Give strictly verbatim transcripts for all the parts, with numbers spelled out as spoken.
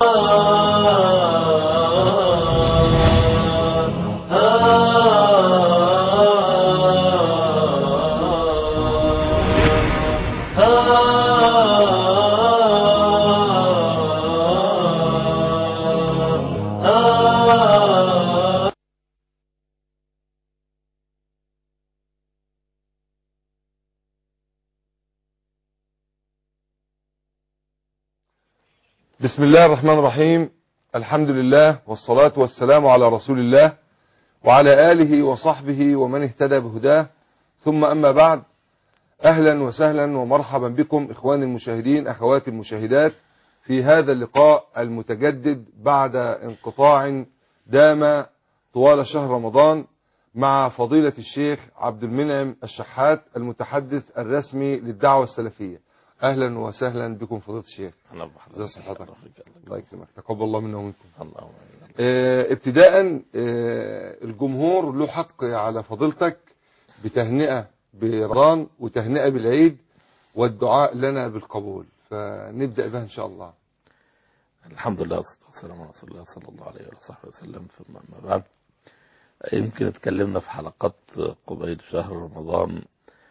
بسم الله الرحمن الرحيم. الحمد لله والصلاة والسلام على رسول الله وعلى آله وصحبه ومن اهتدى بهداه، ثم أما بعد. أهلا وسهلا ومرحبا بكم إخواني المشاهدين، أخواتي المشاهدات، في هذا اللقاء المتجدد بعد انقطاع دام طوال شهر رمضان مع فضيلة الشيخ عبد المنعم الشحات المتحدث الرسمي للدعوة السلفية. أهلا وسهلا بكم فضيلة الشيخ. ازي صحتك؟ الله يكرمك، تقبل الله منا ومنكم. الله اه ابتداء اه الجمهور له حق على فضيلتك بتهنئة برمضان وتهنئة بالعيد والدعاء لنا بالقبول، فنبدأ بها إن شاء الله. الحمد لله والصلاة والسلام على رسول الله صلى الله عليه وصحبه وسلم، ثم أما بعد. يمكن اتكلمنا في حلقات قبيل شهر رمضان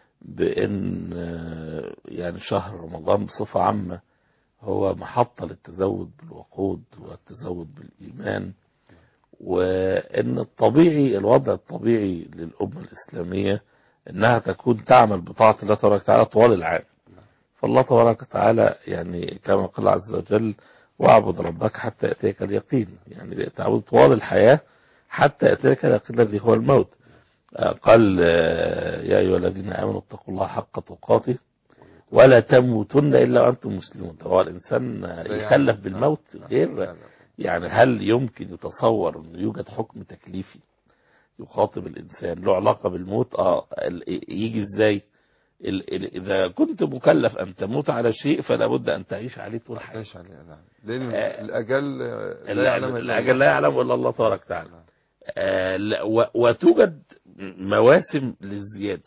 بأن يعني شهر رمضان بصفة عامة هو محطة للتزود بالوقود والتزود بالإيمان، وأن الطبيعي الوضع الطبيعي للأمة الإسلامية أنها تكون تعمل بطاعة الله تبارك وتعالى طوال العام. فالله تبارك وتعالى يعني كما قال عز وجل: واعبد ربك حتى يأتيك اليقين، يعني تعبد طوال الحياة حتى يأتيك اليقين الذي هو الموت. قال: يا أيها الذين آمنوا اتقوا الله حق تقاته ولا تموتن إلا وأنتم مسلمون. هو الإنسان يكلف بالموت غير يعني هل يمكن يتصور أن يوجد حكم تكليفي يخاطب الإنسان له علاقة بالموت؟ آه يجي إزاي؟ إذا كنت مكلف أن تموت على شيء فلا بد أن تعيش عليه طول حياتك، لأن الأجل لا يعلم الأجل لا يعلم إلا الله تبارك وتعالى. آه وتوجد مواسم للزيادة،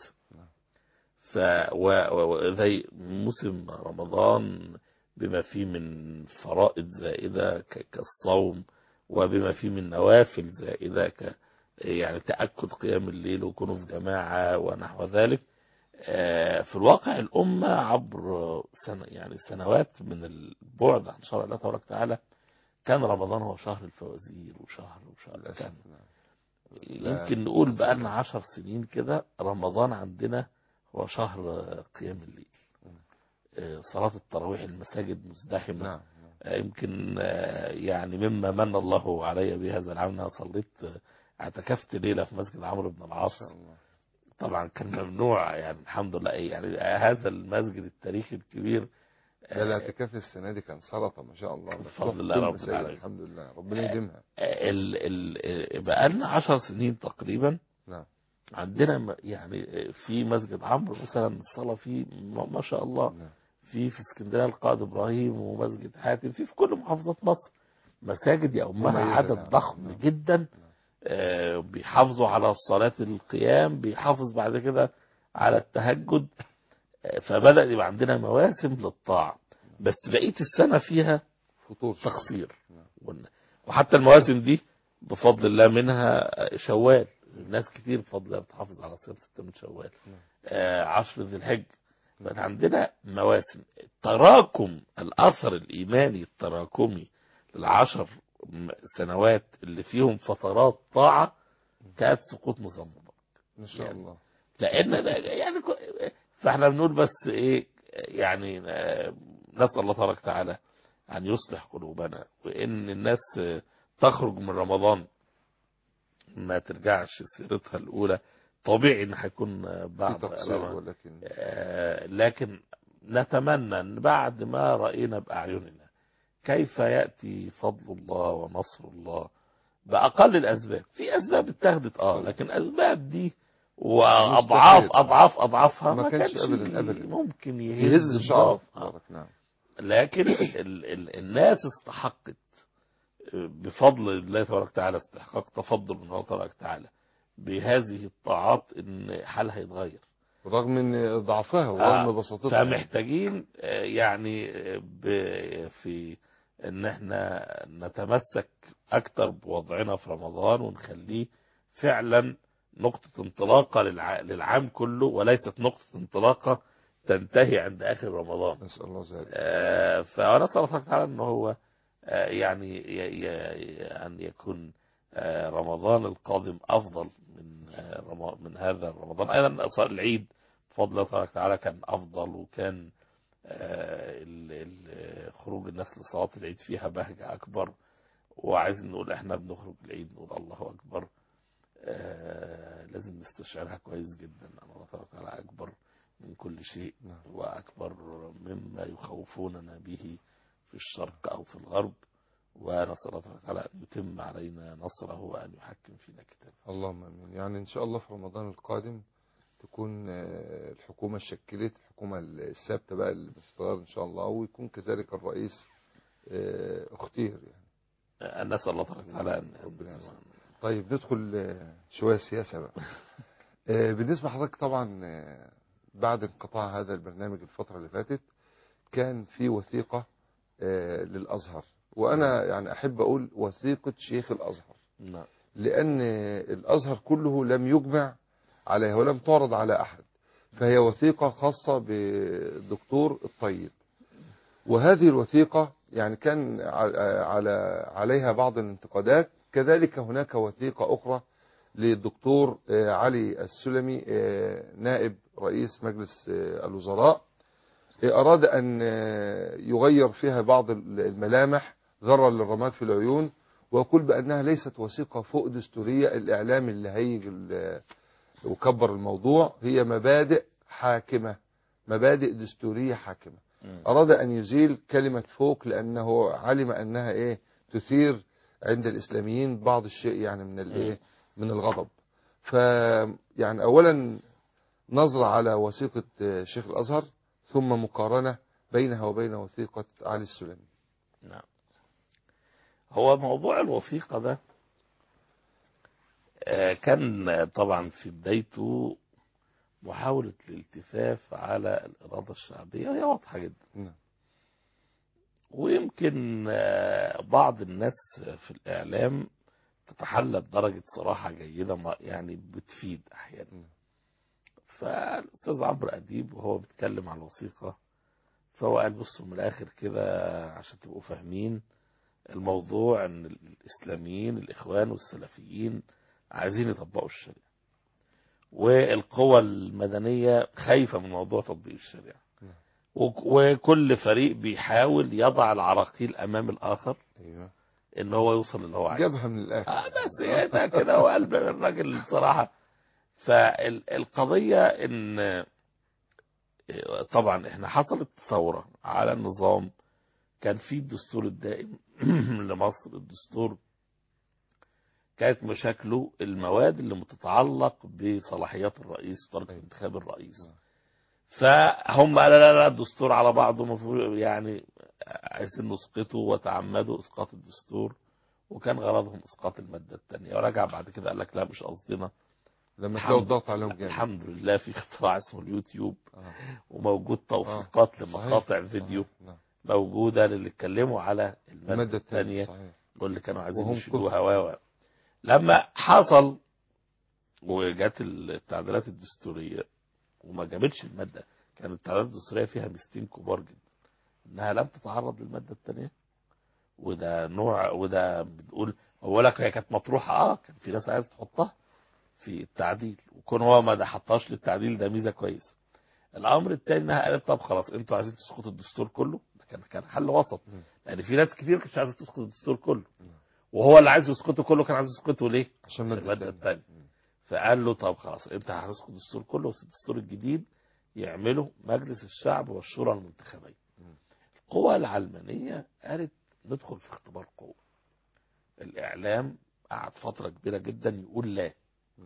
وزي موسم رمضان بما فيه من فرائض زائدة كالصوم، وبما فيه من نوافل زائدة ك يعني تأكد قيام الليل وكونوا في جماعة ونحو ذلك. في الواقع الأمة عبر سنة يعني سنوات من البعد عن شرع الله تبارك وتعالى كان رمضان هو شهر الفوازير وشهر وشهر كان يمكن نقول بقالنا عشر سنين كده رمضان عندنا هو شهر قيام الليل، صلاة التراويح المساجد مزدحمة. يمكن يعني مما من الله علي بهذا العام أنا صليت اعتكفت ليلة في مسجد عمرو بن العاص. طبعا كان ممنوع، يعني الحمد لله يعني هذا المسجد التاريخي الكبير. الاعتكاف السنة دي كان سلطة ما شاء الله، بفضل الله رب العالمين، الحمد لله، ربنا يديمها. بقى لنا عشر سنين تقريبا. نعم. عندنا يعني في مسجد عمرو مثلا الصلاة فيه ما شاء الله. نعم. في في اسكندريه القائد ابراهيم ومسجد حاتم، في في كل محافظات مصر مساجد يؤمها عدد نعم. ضخم نعم. جدا. آه بيحافظوا على صلاة القيام، بيحافظ بعد كده على التهجد. آه فبدأ يبقى عندنا مواسم للطاعة، بس بقية السنة فيها فطور تقصير. وحتى المواسم دي بفضل الله منها شوال، الناس كتير بفضل الله بتحافظ على صيام ستة من شوال. آه عشر ذي الحج. بقى عندنا مواسم. تراكم الأثر الإيماني التراكمي للعشر سنوات اللي فيهم فترات طاعة كانت سقوط نظام مبارك ما شاء يعني الله. لأن يعني فاحنا بنقول بس إيه يعني نسأل الله تبارك وتعالى أن يصلح قلوبنا، وإن الناس تخرج من رمضان ما ترجعش سيرتها الأولى. طبيعي إن هيكون بعض ولكن آه لكن نتمنى أن بعد ما رأينا بأعيننا كيف يأتي فضل الله ونصر الله بأقل الأسباب. في أسباب اتخذت آه لكن أسباب دي وأضعاف أضعاف أضعافها ما كانش أبدا أبدا ممكن يهز شعر. آه. لكن ال ال الناس استحقت بفضل الله تبارك وتعالى، استحقاق تفضل من الله تبارك وتعالى بهذه الطاعات ان حالها يتغير رغم من ضعفها ورغم آه بساطتها. فمحتاجين يعني في ان احنا نتمسك اكتر بوضعنا في رمضان ونخليه فعلا نقطة انطلاقة للع... للعام كله، وليست نقطة انطلاقة تنتهي عند اخر رمضان. نسأل الله ذلك. آه فانا اسال الله تعالى ان هو آه يعني ي... ي... ان يكون آه رمضان القادم افضل من آه رم... من هذا رمضان. ايضا صار العيد بفضل الله تعالى كان افضل، وكان آه ال... ال... خروج الناس لصلاة العيد فيها بهجة اكبر. وعايزين نقول احنا بنخرج العيد نقول الله اكبر. آه لازم نستشعرها كويس جدا ان الله تعالى اكبر من كل شيء، واكبر مما يخوفوننا به في الشرق او في الغرب. ونسال الله تعالى ان يتم علينا نصره وان يحكم فينا كتابه. اللهم امين. يعني ان شاء الله في رمضان القادم تكون آه، الحكومة شكلت الحكومة الثابتة بقى اللي بتتغير ان شاء الله، ويكون كذلك الرئيس آه، اختير يعني. آه، نسال الله تعالى ان ربنا يسلمك. طيب ندخل آه، شوية سياسة بقى. آه، بالنسبة لحضرتك طبعا آه، بعد انقطاع هذا البرنامج الفترة اللي فاتت كان في وثيقة آه، للأزهر، وأنا يعني أحب أقول وثيقة شيخ الأزهر، نعم. لأن الأزهر كله لم يجمع عليها ولم تعرض على أحد، فهي وثيقة خاصة بالدكتور الطيب. وهذه الوثيقة يعني كان على عليها بعض الانتقادات. كذلك هناك وثيقة أخرى للدكتور علي السلمي نائب رئيس مجلس الوزراء، أراد أن يغير فيها بعض الملامح ضررا للرماد في العيون، ويقول بأنها ليست وثيقة فوق دستورية. الإعلام اللي هيجي وكبر الموضوع، هي مبادئ حاكمة، مبادئ دستورية حاكمة. أراد أن يزيل كلمة فوق لأنه علم أنها إيه تثير عند الإسلاميين بعض الشيء يعني من الإيه من الغضب. فيعني أولا نظرة على وثيقة شيخ الأزهر، ثم مقارنة بينها وبين وثيقة علي السلمي. نعم. هو موضوع الوثيقة ده كان طبعا في بدايته محاولة الالتفاف على الإرادة الشعبية، هي واضحة جدا. نعم. ويمكن بعض الناس في الإعلام تتحلى بدرجة صراحة جيدة يعني بتفيد أحيانا. فالأستاذ عمرو أديب وهو بيتكلم عن الوثيقة فهو قال بصوا من الآخر كده عشان تبقوا فاهمين الموضوع، ان الإسلاميين الإخوان والسلفيين عايزين يطبقوا الشريعة، والقوى المدنية خايفة من موضوع تطبيق الشريعة، وكل فريق بيحاول يضع العراقيل أمام الآخر ايوه ان هو يوصل اللي هو عايزه. جابها من الآخر. آه بس ده كده هو قلب الراجل صراحة. فالقضية ان طبعا احنا حصلت ثورة على النظام، كان في الدستور الدائم لمصر. الدستور كانت مشاكله المواد اللي متتعلق بصلاحيات الرئيس وطريقة انتخاب الرئيس. فهم لا لا لا الدستور على بعضه مفروض يعني عايزين نسقطه، وتعمدوا اسقاط الدستور، وكان غرضهم اسقاط المادة الثانية. ورجع بعد كده قال لك لا مش قصدنا، لما تلاقوا الضغط عليهم جامد. الحمد لله في اختراع اسمه اليوتيوب آه. وموجود توثيقات آه. لمقاطع صحيح. فيديو صحيح. نعم. موجودة للي اتكلموا على المادة الثانية واللي كانوا عايزين يشيلوها هواوا. لما حصل وجات التعديلات الدستورية وما جابتش المادة، كانت التعديلات الدستورية فيها ميزتين كبار جدا، انها لم تتعرض للمادة الثانية، وده نوع وده بنقول هو لك هي كانت مطروحة اه كان في ناس عايزة تحطها في التعديل، وكون هو ما حطهاش للتعديل ده ميزة كويسة. الامر الثاني انها قالت طب خلاص انتوا عايزين تسقطوا الدستور كله، ده كان كان حل وسط، لان يعني في ناس كتير كانت عايزة تسقط الدستور كله، وهو اللي عايز يسقطه كله كان عايز يسقطه ليه؟ عشان المادة الثانية. فقال له طب خلاص انت هتسقط الدستور كله، بس الدستور الجديد يعمله مجلس الشعب والشورى المنتخبين. القوى العلمانية قالت ندخل في اختبار قوة. الإعلام قعد فترة كبيرة جدا يقول لا،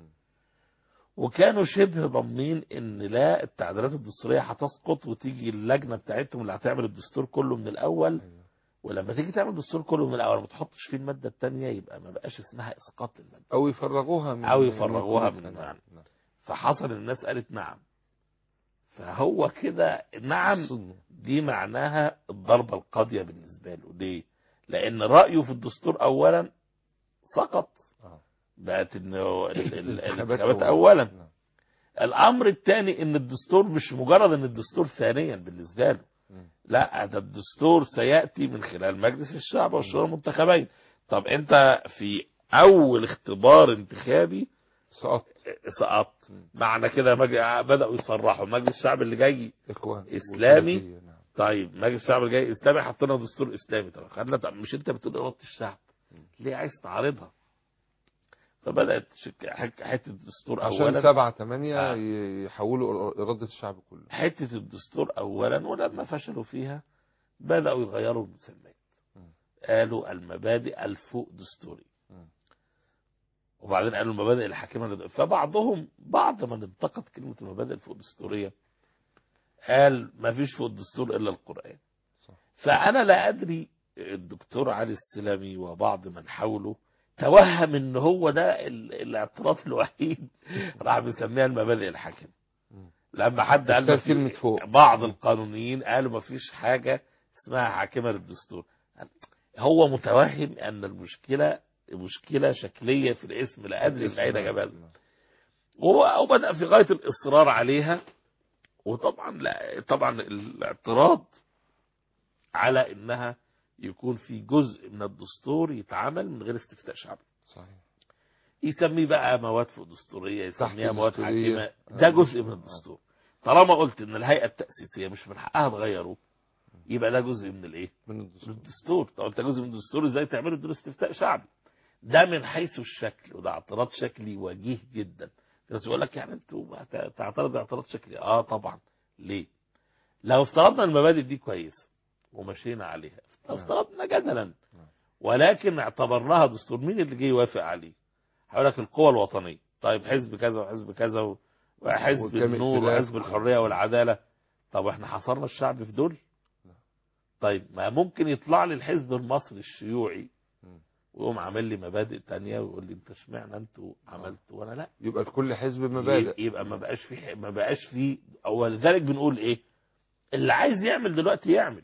وكانوا شبه ضامنين ان لا التعديلات الدستورية هتسقط وتيجي اللجنة بتاعتهم اللي هتعمل الدستور كله من الأول، ولما تيجي تعمل الدستور كله من الأول ما تحطش فيه المادة الثانية يبقى ما بقاش اسمها إسقاط المادة، أو يفرغوها من أو يفرغوها من يعني. فحصل الناس قالت نعم، فهو كده نعم دي معناها الضربة القاضية بالنسبة له. ليه؟ لان رايه في الدستور اولا سقط، آه. بقت انه ال- ال- الانتخابات الانتخابات أولاً. اولا. نعم. الامر الثاني ان الدستور مش مجرد ان الدستور ثانيا بالنسبه له، مم. لا ده الدستور سياتي من خلال مجلس الشعب والشورى المنتخبين. طب انت في اول اختبار انتخابي سقط. سقطت، مم. معنى كده مج- بداوا يصرحوا مجلس الشعب اللي جاي إخوان اسلامي. وسلفية. نعم. طيب مجلس الشعب اللي جاي اسلامي، حطينا دستور اسلامي. طب خدنا، طب مش انت بتقول اراده الشعب، ليه عايز تعارضها؟ فبدات شك- حك- حته الدستور عشان اولا، سبعة تمانية آه. يحولوا إرادة الشعب كله. حته الدستور اولا، ولما فشلوا فيها بداوا يغيروا المسميات، مم. قالوا المبادئ الفوق دستوري، مم. وبعدين قالوا المبادئ الحاكمه لد- فبعضهم بعد ما انتقد كلمه المبادئ الفوق دستوريه قال ما فيش فوق الدستور الا القران. صح. فانا لا ادري الدكتور علي السلمي وبعض من حوله توهم ان هو ده ال- الاعتراض الوحيد، راح بيسميها المبادئ الحاكمه. مم. لما حد قال ما اشتغل في- كلمة فوق. بعض مم. القانونيين قالوا ما فيش حاجه اسمها حاكمه للدستور. هو متوهم ان المشكله مشكله شكليه في الاسم، لا ادري من اين جابها. نعم. وهو بدأ في غايه الاصرار عليها. وطبعا لا، طبعا الاعتراض على انها يكون في جزء من الدستور يتعمل من غير استفتاء شعبي، صحيح. يسميه بقى مواد فوق دستورية، يسميها مواد الدستورية. حاكمة، ده آه. جزء من الدستور. طالما قلت ان الهيئة التأسيسية مش من حقها تغيره، يبقى ده جزء من الايه؟ من من الدستور. الدستور. طب انت جزء من الدستور ازاي تعمله بدون استفتاء شعبي؟ ده من حيث الشكل، وده اعتراض شكلي وجيه جدا. الناس يقول لك يعني انتوا تعترض اعتراض شكلي؟ اه طبعا. ليه؟ لو افترضنا المبادئ دي كويسه ومشينا عليها، افترضنا جدلا ولكن اعتبرناها دستور، مين اللي جه يوافق عليه؟ هقول لك القوى الوطنيه. طيب حزب كذا وحزب كذا و- وحزب وكام النور ائتلاف وحزب و- الحريه والعداله. طب احنا حصرنا الشعب في دول؟ طيب ما ممكن يطلع لي الحزب المصري الشيوعي ويقوم عامل لي مبادئ تانية ويقول لي انت اشمعنى انتوا عملتوا وانا لا؟ يبقى لكل حزب مبادئ. يبقى ما بقاش في ما بقاش في او لذلك بنقول ايه؟ اللي عايز يعمل دلوقتي يعمل،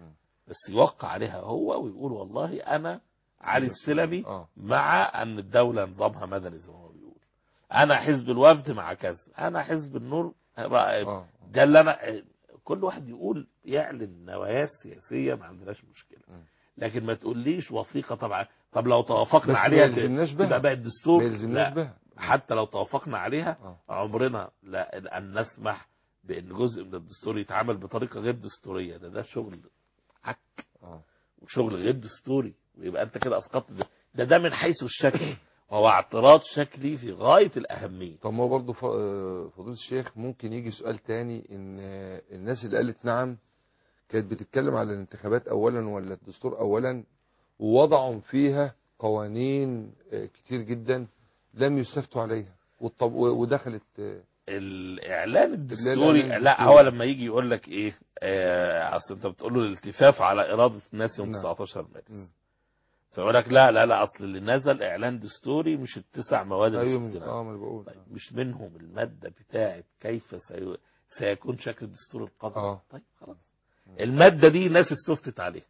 بس يوقع عليها هو ويقول والله انا علي السلمي آه. مع ان الدوله نظامها مدني زي ما هو بيقول، انا حزب الوفد مع كذا، انا حزب النور آه. ده اللي انا. كل واحد يقول يعلن نواياه السياسيه، ما عندناش مشكله، لكن ما تقوليش وثيقه طبعا. طب لو توافقنا بس عليها ما يلزمناش بها. تبقى بقى الدستور؟ ما يلزمناش لا. بها. حتى لو توافقنا عليها آه. عمرنا لا ان نسمح بان جزء من الدستور يتعامل بطريقه غير دستوريه. ده ده شغل عك آه. وشغل غير دستوري، ويبقى انت كده اسقطت ده. ده, ده من حيث الشكل، وهو اعتراض شكلي في غايه الاهميه. طب ما هو برضه ف- آه، فضيلة الشيخ ممكن يجي سؤال تاني، ان آه، الناس اللي قالت نعم كانت بتتكلم على الانتخابات اولا ولا الدستور اولا، ووضعوا فيها قوانين آه، كتير جدا لم يستفتوا عليها والطب- ودخلت آه، الاعلان لا، الدستوري الإعلان لا الدستوري. هو لما يجي يقول لك ايه، آه، اصل انت بتقول له الالتفاف على اراده الناس يوم نعم. تسعتاشر مارس، مم. فيقول لك لا لا لا اصل اللي نزل اعلان دستوري مش التسع مواد اللي ايوه من- استفتينا. اه ما انا بقول. طيب مش منهم الماده بتاعه كيف سي... سيكون شكل الدستور القادم؟ اه طيب خلاص، الماده دي ناس استفتت عليها،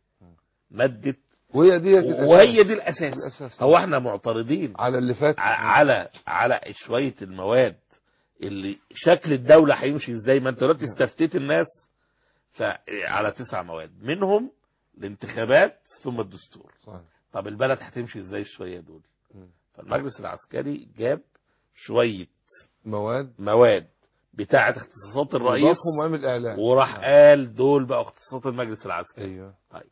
ماده، وهي دي الاساس. وهي دي الاساس. الأساس. هو احنا معترضين على اللي فات. ع- على على شويه المواد اللي شكل الدوله هيمشي ازاي؟ ما انت دلوقتي استفتيت الناس ف- على تسع مواد، منهم الانتخابات ثم الدستور. صحيح. طب البلد هتمشي ازاي الشويه دول؟ مم. فالمجلس العسكري جاب شويه مواد مواد بتاعه اختصاصات الرئيس وضافهم وعمل اعلان وراح نعم. قال دول بقى اختصاصات المجلس العسكري. ايوه. طيب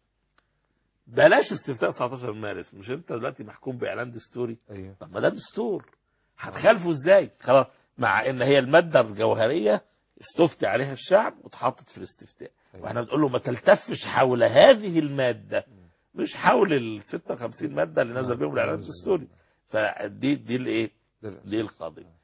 بلاش استفتاء تسعتاشر مارس، مش انت دلوقتي محكوم باعلان دستوري؟ ايوه. طب ما ده دستور، هتخالفه ازاي؟ خلاص، مع ان هي الماده الجوهريه استفتي عليها الشعب واتحطت في الاستفتاء. أيوة. واحنا بنقول له ما تلتفش حول هذه الماده، مش حول ال ستة وخمسين ماده اللي نزل بيهم الاعلان الدستوري. فدي دي الايه؟ دي القضيه.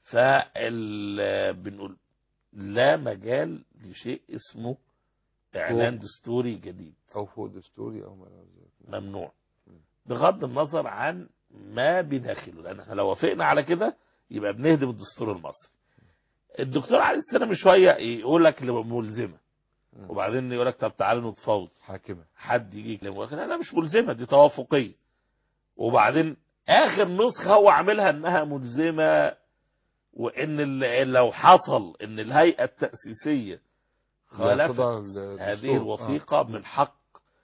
فال بنقول لا مجال لشيء اسمه اعلان دستوري جديد او فوق دستوري او ما ممنوع، بغض النظر عن ما بداخله، لان احنا لو وافقنا على كده يبقى بنهدم الدستور المصري. الدكتور علي السلمي شويه يقول لك ملزمه، وبعدين يقول لك طب تعالوا نتفاوض، حاكمة حد يجي يكلمه لكن انا مش ملزمه، دي توافقيه. وبعدين اخر نسخه هو عاملها انها ملزمه، وان ال- لو حصل ان الهيئه التاسيسيه خالفت هذه الوثيقه، من حق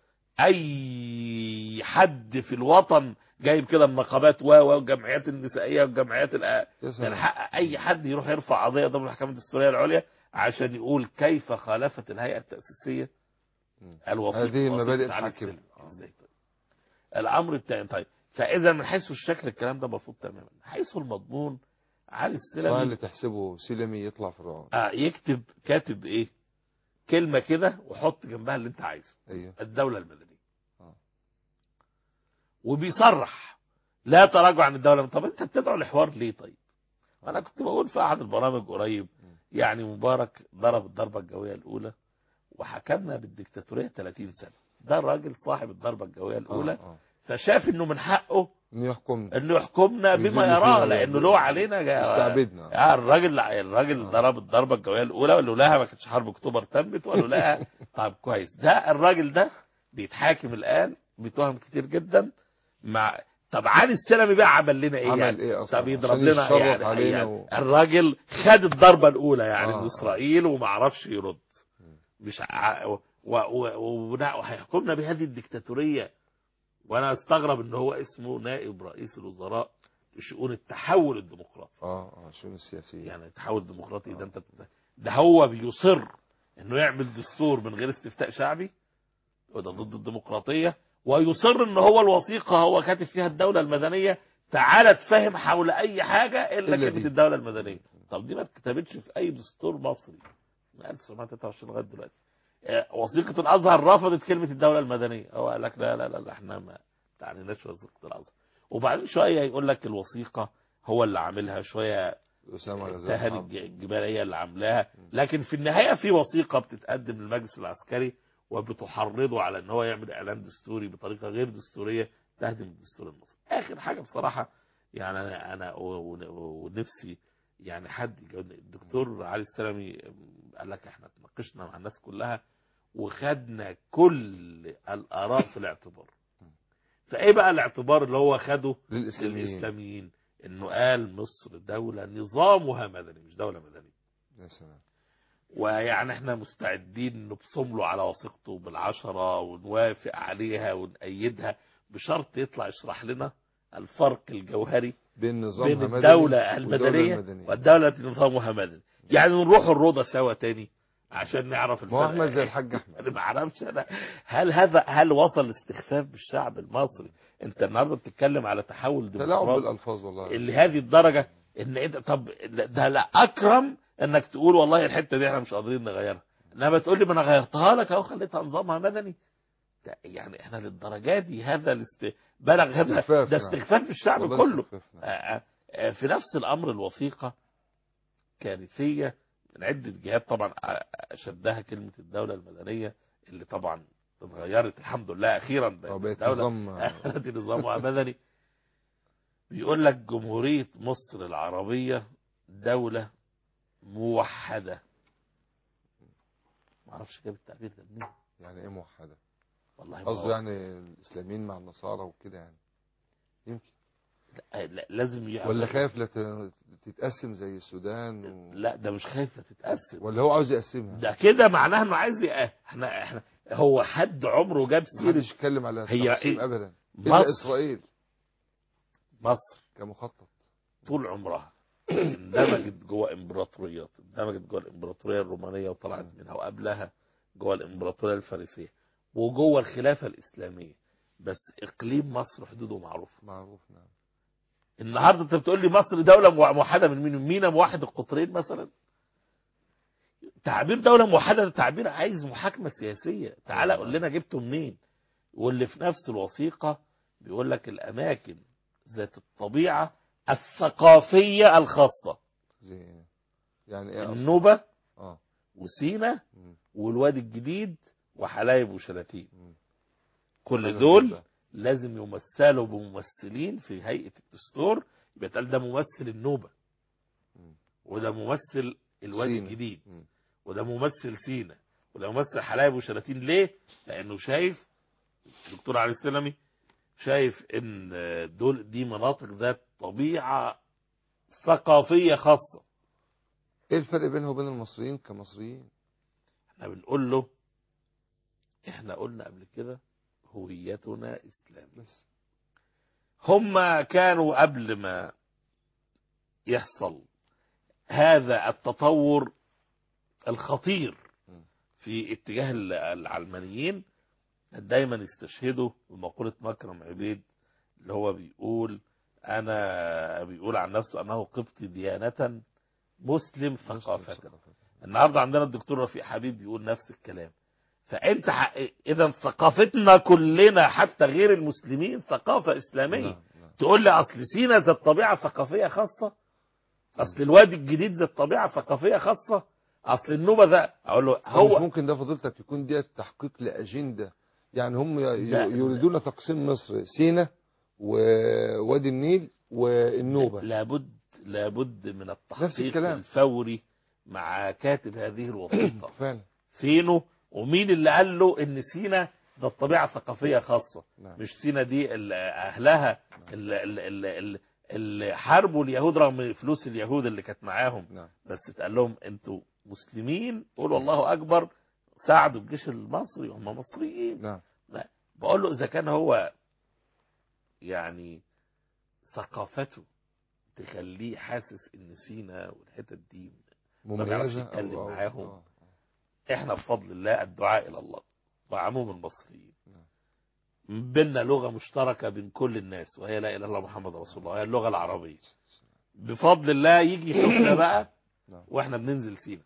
اي حد في الوطن جايب كده النقابات و والجمعيات النسائيه والجمعيات الأ... يعني حق اي حد يروح يرفع قضيه ضمن المحكمه الدستوريه العليا عشان يقول كيف خالفت الهيئه التاسيسيه الوثيقه. هذه المبادئ الحاكمه. الامر الثاني طيب، فاذا من حيث الشكل الكلام ده مرفوض تماما. حيث المضمون، علي السلمي صحيح اللي تحسبه سلمي يطلع في الرعب. اه يكتب كاتب ايه كلمه كده وحط جنبها اللي انت عايزه. ايوه الدوله المدنيه. آه. وبيصرح لا تراجع عن الدوله. طب انت بتدعو لحوار ليه طيب؟ انا كنت بقول في احد البرامج قريب، يعني مبارك ضرب الضربه الجويه الاولى وحكمنا بالديكتاتوريه ثلاثين سنه. ده الراجل صاحب الضربه الجويه الاولى. آه آه. فشاف انه من حقه انه يحكم انه يحكمنا بما يراه، لانه له علينا استعبدنا. يعني الراجل الراجل آه. ضرب الضربه الجويه الاولى ولولاها ما كانتش حرب اكتوبر تمت ولولاها. طب كويس، ده الراجل ده بيتحاكم الان بتهم كتير جدا مع. طب علي السلمي بقى عمل لنا ايه؟ عمل يعني ايه اصلا؟ طب يضرب لنا يعني, علينا يعني و... الراجل خد الضربه الاولى يعني آه من اسرائيل وما عرفش يرد. مش ع... وهيحكمنا بهذه الديكتاتوريه. وانا استغرب ان هو اسمه نائب رئيس الوزراء لشؤون التحول الديمقراطي. اه اه شؤون السياسيه. يعني التحول الديمقراطي. آه. ده انت ده هو بيصر انه يعمل دستور من غير استفتاء شعبي، وده ضد الديمقراطيه. ويصر ان هو الوثيقه هو كاتب فيها الدوله المدنيه، تعالى تفهم حول اي حاجه الا كلمه الدوله المدنيه. طب دي ما اتكتبتش في اي دستور مصري من ألف وتسعمائة وثلاثة وعشرين لغايه دلوقتي. وثيقه الازهر رفضت كلمه الدوله المدنيه. هو قال لك لا لا لا, لا احنا ما تعنيناش وثيقه الازهر. وبعدين شويه يقول لك الوثيقه هو اللي عاملها، شويه تهاني الجباليه اللي عاملاها. لكن في النهايه في وثيقه بتتقدم للمجلس العسكري وبتحرضه على ان هو يعمل اعلان دستوري بطريقه غير دستوريه تهدم الدستور المصري. اخر حاجه بصراحه يعني انا انا ونفسي يعني حد الدكتور علي السلمي قال لك احنا تناقشنا مع الناس كلها وخدنا كل الاراء في الاعتبار. فايه بقى الاعتبار اللي هو خده للاسلاميين؟ للاسلاميين انه قال مصر دوله نظامها مدني مش دوله مدنيه. يا سلام. ويعني احنا مستعدين نبصم له على وثيقته بالعشرة ونوافق عليها ونأيدها بشرط يطلع يشرح لنا الفرق الجوهري بين, بين الدولة المدنية المدنية والدولة التي نظامها مدني. يعني نروح الروضة سوا تاني عشان نعرف الفرق. ما احمد زي الحاج احمد. انا ما اعرفش انا هل هذا هل وصل الاستخفاف بالشعب المصري؟ انت النهارده بتتكلم على تحول ديمقراطي بالالفاظ والله اللي هذه الدرجة ان انت طب ده لا اكرم انك تقول والله الحته دي احنا مش قادرين نغيرها، انما تقول لي ما انا غيرتها لك اهو خليتها نظامها مدني. يعني احنا للدرجه دي هذا الاست... بلغ هذا استخفاف. ده استخفاف في الشعب كله. نعم. في نفس الامر الوثيقه كارثيه من عده جهات. طبعا اشدها كلمه الدوله المدنيه اللي طبعا اتغيرت الحمد لله اخيرا. الدوله التي نظامها مدني. بيقول لك جمهوريه مصر العربيه دولة موحدة. ما اعرفش جاب التعبير ده منين. يعني ايه موحدة؟ والله قصده يعني الاسلاميين مع النصارى وكده يعني يمكن. لا, لا لازم يعمل. ولا خايف لا تتقسم زي السودان و... لا ده مش خايف لا تتقسم. ولا هو عاوز يقسمها؟ ده كده معناه انه عايز ي... احنا احنا هو حد عمره جاب سيره. محدش يتكلم على التقسيم إيه؟ ابدا الا اسرائيل. مصر كمخطط طول عمرها اندمجت جوه امبراطوريات، اندمجت جوه الامبراطوريه الرومانيه وطلعت منها، وقبلها جوه الامبراطوريه الفارسيه وجوه الخلافه الاسلاميه. بس اقليم مصر حدوده معروفه. معروف نعم. النهارده انت بتقول لي مصر دوله موحده من مين؟ مين موحد القطرين مثلا؟ تعبير دوله موحده ده تعبير عايز محاكمه سياسيه. تعالى قول لنا جبته منين؟ واللي في نفس الوثيقه بيقول لك الاماكن ذات الطبيعه الثقافيه الخاصه زي يعني ايه؟ النوبه اه وسينا والوادي الجديد وحلايب وشلاتين. كل دول لازم يمثلوا بممثلين في هيئه الدستور. يبقى ده ممثل النوبه وده ممثل الوادي الجديد وده ممثل سينا وده يمثل حلايب وشلاتين ليه؟ لانه شايف الدكتور علي السلمي شايف ان دول دي مناطق ذات طبيعة ثقافية خاصة. ايه الفرق بينه وبين المصريين كمصريين؟ احنا بنقول له احنا قلنا قبل كده هويتنا اسلام، بس هم كانوا قبل ما يحصل هذا التطور الخطير في اتجاه العلمانيين دايما يستشهدوا بمقولة مكرم عبيد اللي هو بيقول انا بيقول عن نفسه انه قبطي ديانة مسلم ثقافة. النهارده عندنا الدكتور رفيق حبيب بيقول نفس الكلام. فانت اذا ثقافتنا كلنا حتى غير المسلمين ثقافة اسلامية. نعم. نعم. تقول لي اصل سينا ذات طبيعة ثقافية خاصة، اصل الوادي الجديد ذات طبيعة ثقافية خاصة، اصل النوبة ذا، اقول له هو هو مش ممكن ده فضيلتك يكون دي تحقيق لأجندة؟ يعني هم ي- ده- يريدون تقسيم مصر سينا ووادي النيل والنوبة. لابد لابد من نفس التحقيق الكلام. الفوري مع كاتب هذه الوثيقة. فعلا. فينه ومين اللي قال له ان سينا ده الطبيعة ثقافية خاصة؟ نعم. مش سينا دي ال- اهلها اللي, اللي, اللي حاربوا اليهود رغم فلوس اليهود اللي كانت معاهم. نعم. بس اتقال لهم انتوا مسلمين قولوا الله اكبر، ساعدوا الجيش المصري وهم مصريين. نعم. بقول له اذا كان هو يعني ثقافته تخليه حاسس ان سينا والحتت دي ما بيعرفش مميزة يتكلم أو أو معاهم. آه. احنا بفضل الله الدعاء الى الله وعموم المصريين بيننا لغة مشتركة بين كل الناس وهي لا اله الا الله محمد رسول الله، هي اللغة العربية. بفضل الله يجي يشوفنا بقى واحنا بننزل سينا،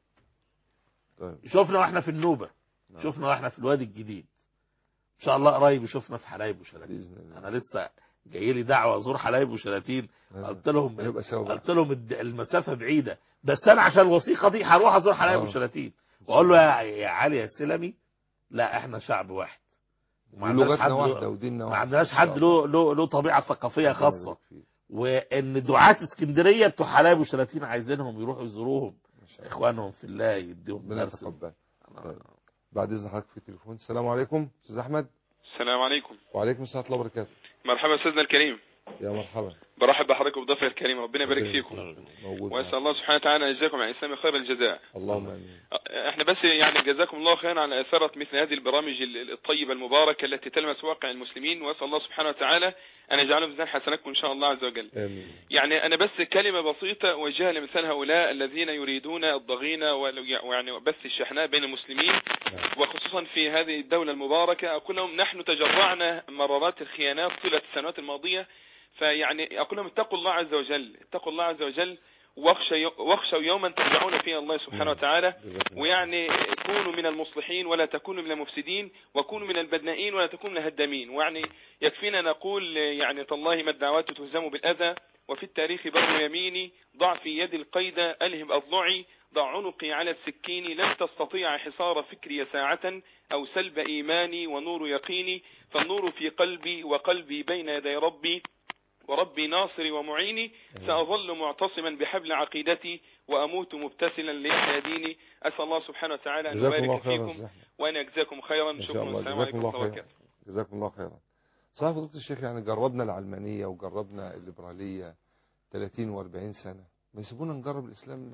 طيب. شوفنا واحنا في النوبة، نعم. شوفنا واحنا في الوادي الجديد، ان شاء الله قريب يشوفنا في حلايب وشلاتين. بإذن الله. انا لسه جاي لي دعوة ازور حلايب وشلاتين، قلت لهم هنبقى سوا بقى. قلت لهم الد- المسافة بعيدة بس انا عشان الوثيقة دي هروح ازور حلايب آه. وشلاتين واقول له يا يا علي يا السلمي لا احنا شعب واحد وما عندناش ولغتنا حد واحدة له وديننا ما واحد. عندناش إن حد شاء له الله. له له طبيعة ثقافية ربنا خاصة. يبارك فيك. وان دعاة اسكندرية بتوع حلايب وشلاتين عايزينهم يروحوا يزوروهم ما شاء الله. اخوانهم في الله يديهم ربنا درس. يتقبل. طيب. بعد إذن حضرتك في التليفون. السلام عليكم أستاذ أحمد. السلام عليكم. وعليكم السلام ورحمة الله وبركاته. مرحبا استاذنا الكريم. يا مرحبا. برحب بحضرتك وبضيفك الكريم، ربنا يبارك فيكم. موجود. واسال الله سبحانه وتعالى ان يجزاكم عن الاسلام خير الجزاء. اللهم امين. احنا بس يعني جزاكم الله خيرا على اثاره مثل هذه البرامج الطيبه المباركه التي تلمس واقع المسلمين، واسال الله سبحانه وتعالى ان يجعله في ميزان حسناتكم ان شاء الله عز وجل. امين. يعني انا بس كلمه بسيطه اوجهها لمثال هؤلاء الذين يريدون الضغينه ويعني بث الشحناء بين المسلمين، وخصوصا في هذه الدوله المباركه. اقول لهم نحن تجرعنا مرارات الخيانات طيله السنوات الماضيه، فيعني أقول لهم اتقوا الله عز وجل، اتقوا الله عز وجل واخشوا يوما ترجعون فيه الله سبحانه وتعالى. ويعني كونوا من المصلحين ولا تكونوا من المفسدين، وكونوا من البدنائين ولا تكونوا من الهدامين. ويعني يكفينا نقول يعني تالله ما الدعوات تهزم بالأذى، وفي التاريخ بر يميني ضع في يد القيد ألهم أضلعي، ضع عنقي على السكين لن تستطيع حصار فكري ساعة أو سلب إيماني ونور يقيني، فالنور في قلبي وقلبي بين يدي ربي، وربي ناصري ومعيني، سأظل معتصما بحبل عقيدتي وأموت مبتسلا ليحيى ديني. أسأل الله سبحانه وتعالى أن يبارك فيكم وأن يجزاكم خيرا. شكرا والسلام عليكم ورحمة الله وبركاته. جزاكم الله خيرا. صحيح فضيلة الشيخ، يعني جربنا العلمانية وجربنا الليبرالية ثلاثين وأربعين سنة، ما يسيبونا نجرب الإسلام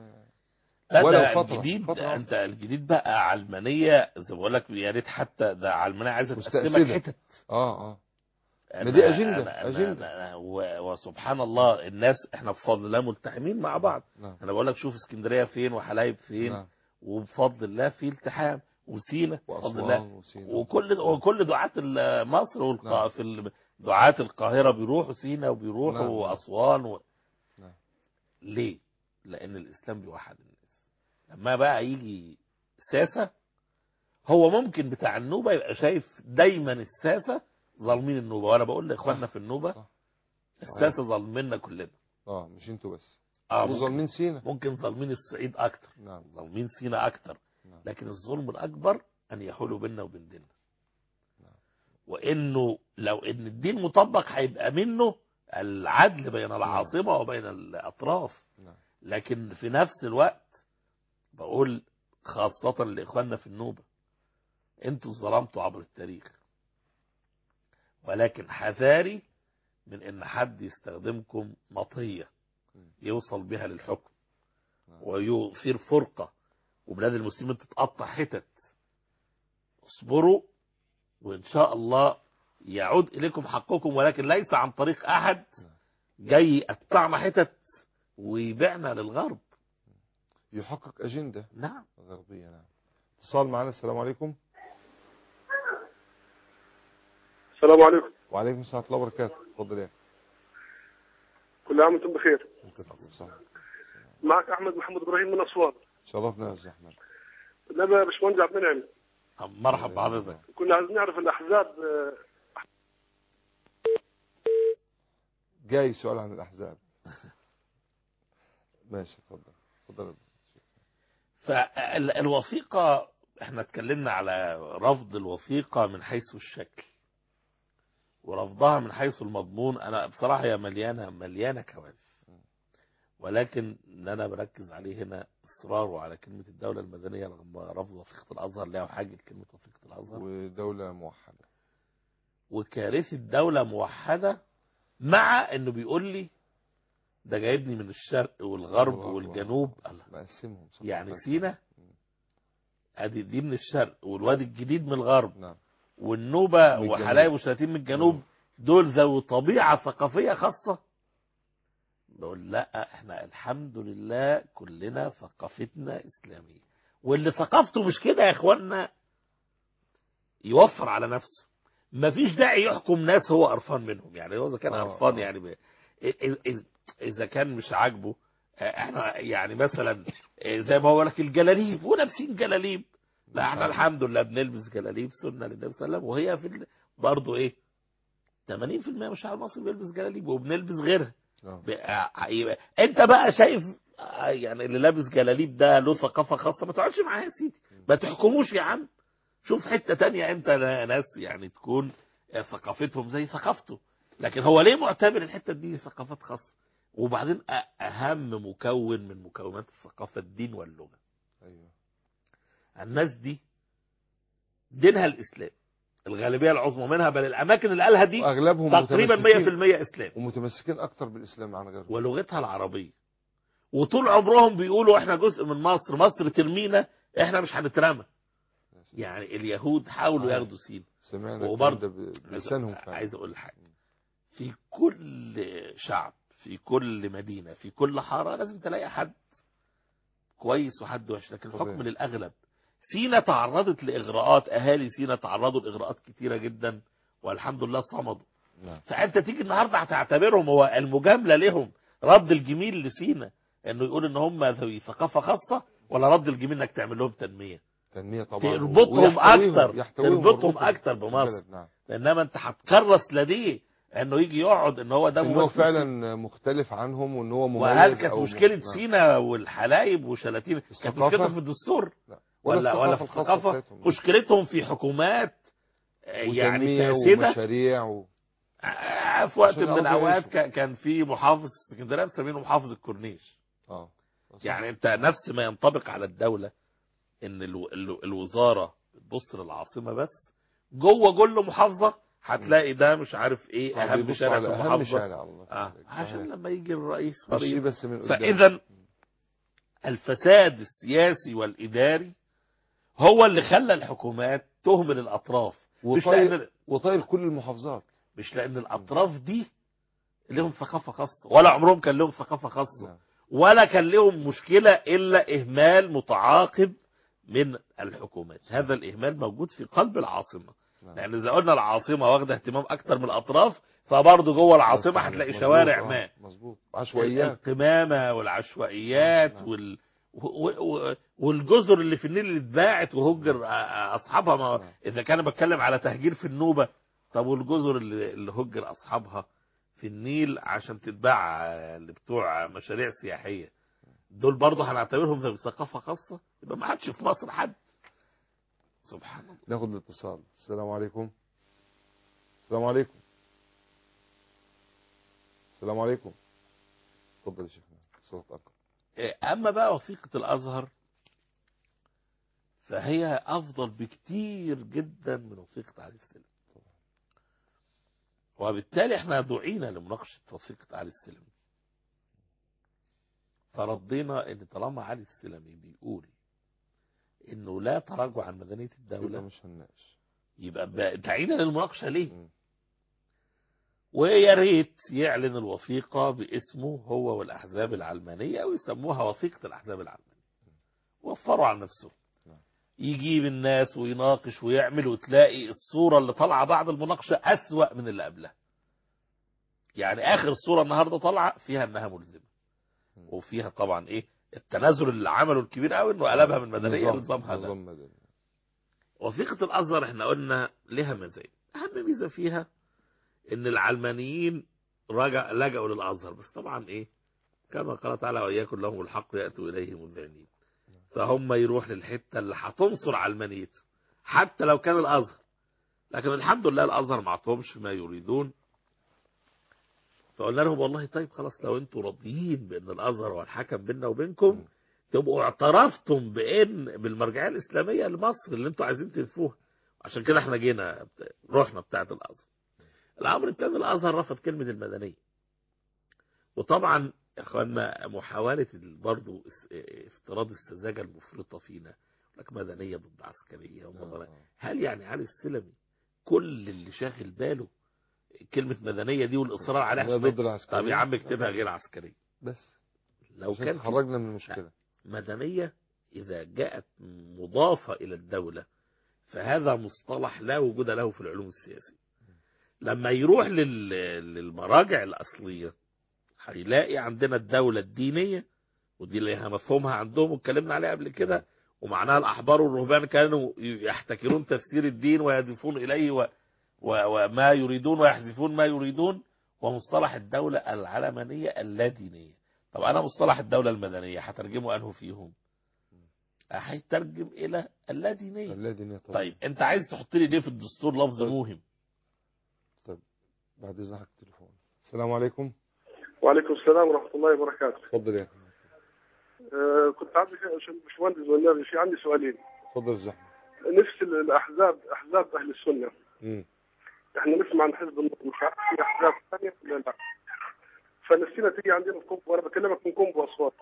ولا فترة الجديد فترة. انت الجديد بقى علمانية زي ما بقول لك، يا ريت حتى ده علمانية عايزة تقسمك حتت. اه اه ما دي أجندة أنا أجندة أنا وسبحان الله الناس احنا بفضل الله ملتحمين مع بعض. نعم. انا بقول لك شوف اسكندرية فين وحلايب فين. نعم. وبفضل الله في التحام وسينا بفضل الله، وكل وكل دعاة مصر والق... نعم. في دعاة القاهرة بيروحوا سينا وبيروحوا نعم. أسوان و... نعم. ليه؟ لأن الإسلام بيوحد الناس. لما بقى يجي ساسة، هو ممكن بتاع النوبة يبقى شايف دايما الساسة ظالمين النوبة، وانا بقول لاخواننا في النوبة صح. الساسة ظالميننا كلنا. اه مش انتوا بس. اه وظالمين سينا. ممكن ظالمين الصعيد اكتر. نعم. ظالمين سينا اكتر. نعم. لكن الظلم الاكبر ان يحولوا بيننا وبين ديننا. نعم. وانه لو ان الدين مطبق هيبقى منه العدل بين العاصمة نعم. وبين الاطراف. نعم. لكن في نفس الوقت بقول خاصة لاخواننا في النوبة، انتوا ظلمتوا عبر التاريخ، ولكن حذاري من ان حد يستخدمكم مطية يوصل بها للحكم ويثير فرقة وبلاد المسلمين تتقطع حتت. اصبروا وان شاء الله يعود اليكم حقكم، ولكن ليس عن طريق احد جاي يقطعنا حتت ويبيعنا للغرب. يحقق أجندة نعم غربية. نعم. اتصال معنا. السلام عليكم. السلام عليكم. وعليكم السلام ورحمة الله وبركاته. اتفضل يا كل عام وانتم بخير. صح. معك احمد محمد ابراهيم من اسوان. شرفنا يا استاذ احمد. نبي يا باشمهندس عبد المنعم. مرحبا بحضرتك. كنا عايزين نعرف الاحزاب. جاي سؤال عن الاحزاب. ماشي اتفضل اتفضل. فالوثيقة احنا اتكلمنا على رفض الوثيقة من حيث الشكل ورفضها من حيث المضمون. انا بصراحة هي مليانة مليانة كوارث، ولكن ان انا بركز عليه هنا اصراره على كلمة الدولة المدنية رغم رفض وثيقة الازهر لها حاجة كلمة وثيقة الازهر ودولة موحدة وكارثة دولة موحدة، مع انه بيقول لي ده جايبني من الشرق والغرب والجنوب. مقسمهم يعني سينا ادي دي من الشرق والوادي الجديد من الغرب. نعم. والنوبة وحلايب وشلاتين من الجنوب. نعم. دول ذوي طبيعة ثقافية خاصة. بقول لا احنا الحمد لله كلنا ثقافتنا اسلامية، واللي ثقافته مش كده يا اخوانا يوفر على نفسه. مفيش داعي يحكم ناس هو قرفان منهم. يعني هو اذا كان قرفان يعني ب... اذا كان مش عاجبه احنا يعني مثلا زي ما هو لك الجلاليب ولابسين جلاليب، لا احنا الحمد لله بنلبس جلاليب سنه للنبي صلى الله عليه وسلم، وهي في ال... برضه ايه ثمانين في المية من الشعب المصري بيلبس جلاليب وبنلبس غيرها. ب... انت بقى شايف يعني اللي لابس جلاليب ده له ثقافه خاصه، ما تقعدش معاه يا سيدي، ما تحكموش يا عم، شوف حته تانية انت ناس يعني تكون ثقافتهم زي ثقافته. لكن هو ليه معتبر الحته دي ثقافات خاصه؟ وبعدين اهم مكون من مكونات الثقافه الدين واللغه. ايوه. الناس دي دينها الاسلام، الغالبيه العظمى منها، بل الاماكن اللي قالها دي اغلبهم تقريبا مية في المية اسلام ومتمسكين اكتر بالاسلام عن غيرهم، ولغتها العربيه. وطول عمرهم بيقولوا احنا جزء من مصر، مصر ترمينا احنا مش هنترمى. يعني اليهود حاولوا صحيح. ياخدوا سينا. سمعنا وبرضه بلسانهم فعلا. عايز اقول حاجه، في كل شعب في كل مدينه في كل حاره لازم تلاقي حد كويس وحد وحش، لكن الحكم للاغلب. سينا تعرضت لاغراءات، اهالي سينا تعرضوا لاغراءات كتيره جدا والحمد لله صمدوا. نعم. فانت تيجي النهارده هتعتبرهم هو المجامله لهم رد الجميل لسينا انه يقول ان هم ذوي ثقافه خاصه، ولا رد الجميل انك تعمل لهم تنميه تنميه طبعا تربطهم اكتر تربطهم اكتر بمصر. نعم. انما انت هتكرس لديه انه يجي يقعد ان هو ده ان هو فعلا مختلف عنهم وان هو مميز. وهل كانت مشكله م... سينا والحلايب وشلاتين كانت مشكلتهم في الدستور؟ لا. ولا ولا في الثقافه؟ مشكلتهم في حكومات يعني فاسده ومشاريع و... في وقت من الاوقات كان في محافظ اسكندريه مسمينه محافظ الكورنيش. اه يعني انت نفس ما ينطبق على الدوله ان الوزاره بتبص للعاصمه بس، جوه كل محافظه هتلاقي ده مش عارف ايه اهم شارع في المحافظه. آه. عشان لما يجي الرئيس قريب. فاذا الفساد السياسي والاداري هو اللي خلى الحكومات تهمل الاطراف. مش لان وطاير كل المحافظات، مش لان الاطراف دي لهم ثقافه خاصه، ولا عمرهم كان لهم ثقافه خاصه، ولا كان لهم مشكله الا اهمال متعاقب من الحكومات. هذا الإهمال موجود في قلب العاصمة. لأن يعني إذا قلنا العاصمة واخدة اهتمام أكتر من الأطراف، فبرضه جوه العاصمة هتلاقي شوارع ما مظبوط عشوائيات، القمامة والعشوائيات آه. وال... والجزر اللي في النيل اللي اتباعت وهجر أصحابها. ما... إذا كان بتكلم على تهجير في النوبة، طب والجزر اللي, اللي هجر أصحابها في النيل عشان تتباع لبتوع مشاريع سياحية، دول برضه هنعتبرهم ذوي ثقافة خاصة؟ يبقى ما عادش في مصر حد. سبحان الله. ناخد الاتصال. السلام عليكم. السلام عليكم. السلام عليكم. اتفضل يا شيخنا، صوت اقل. اما بقى وثيقة الازهر فهي أفضل بكتير جدا من وثيقة علي السلم. وبالتالي احنا دعينا لمناقشة وثيقة علي السلم، فردينا ان طالما علي السلمي بيقول انه لا تراجع عن مدنية الدولة مش هنناقش، يبقى دعينا للمناقشة ليه؟ م. ويا ريت يعلن الوثيقة باسمه هو والأحزاب العلمانية ويسموها وثيقة الأحزاب العلمانية، وفروا على نفسه. يجيب الناس ويناقش ويعمل، وتلاقي الصورة اللي طالعة بعد المناقشة أسوأ من اللي قبلها. يعني آخر صورة النهاردة طالعة فيها أنها ملزمة، وفيها طبعا إيه التنازل اللي عمله الكبير قوي إنه قلبها من مدنية لنظام هذا. وثيقة الأزهر احنا قلنا لها مزايا، أهم ميزة فيها إن العلمانيين رجع لجأوا للأزهر، بس طبعا إيه كما قال تعالى وإياكم لهم الحق يأتوا إليه مذعنين، فهم يروح للحتة اللي هتنصر علمانيته حتى لو كان الأزهر. لكن الحمد لله الأزهر ما عطهمش ما يريدون، فقلنا لهم والله طيب خلاص لو انتوا راضيين بأن الأزهر هو الحكم بيننا وبينكم تبقوا اعترفتم بأن بالمرجعية الإسلامية لمصر اللي انتوا عايزين تنفوها. عشان كده احنا جينا روحنا بتاعة الأزهر. الأمر الثاني الأزهر رفض كلمة المدنية، وطبعا يا اخوانا محاولة برضه افتراض السذاجة المفرطة فينا لك مدنية ضد عسكرية ومدنية. هل يعني علي السلمي كل اللي شاغل باله كلمة مدنية دي والإصرار عليها ضد العسكرية؟ طب يا عم اكتبها غير عسكرية بس لو كان خرجنا من المشكلة. مدنية إذا جاءت مضافة إلى الدولة فهذا مصطلح لا وجود له في العلوم السياسية. لما يروح لل... للمراجع الأصلية هيلاقي عندنا الدولة الدينية، ودي اللي مفهومها عندهم واتكلمنا عليها قبل كده، ومعناها الأحبار والرهبان كانوا يحتكرون تفسير الدين ويهدفون إليه و... و... وما يريدون ويحذفون ما يريدون، ومصطلح الدولة العلمانية اللادينية. طب أنا مصطلح الدولة المدنية هترجمه أنه فيهم هيترجم إلى اللادينية. اللادينية طبعا. طيب أنت عايز تحط لي ليه في الدستور لفظ طيب. موهم؟ طيب بعد إذنك التليفون. السلام عليكم. وعليكم السلام ورحمة الله وبركاته. اتفضل يا أخي. آه كنت عندي باشمهندس والنبي في عندي سؤالين. اتفضل الزحمة. نفس الأحزاب أحزاب أهل السنة. امم احنا نسمع عن حزب النور، مش عارف في أحزاب ثانية ولا لا. فنفسنا تيجي عندنا في كومبو، وأنا بكلمك من كومبو أصوات.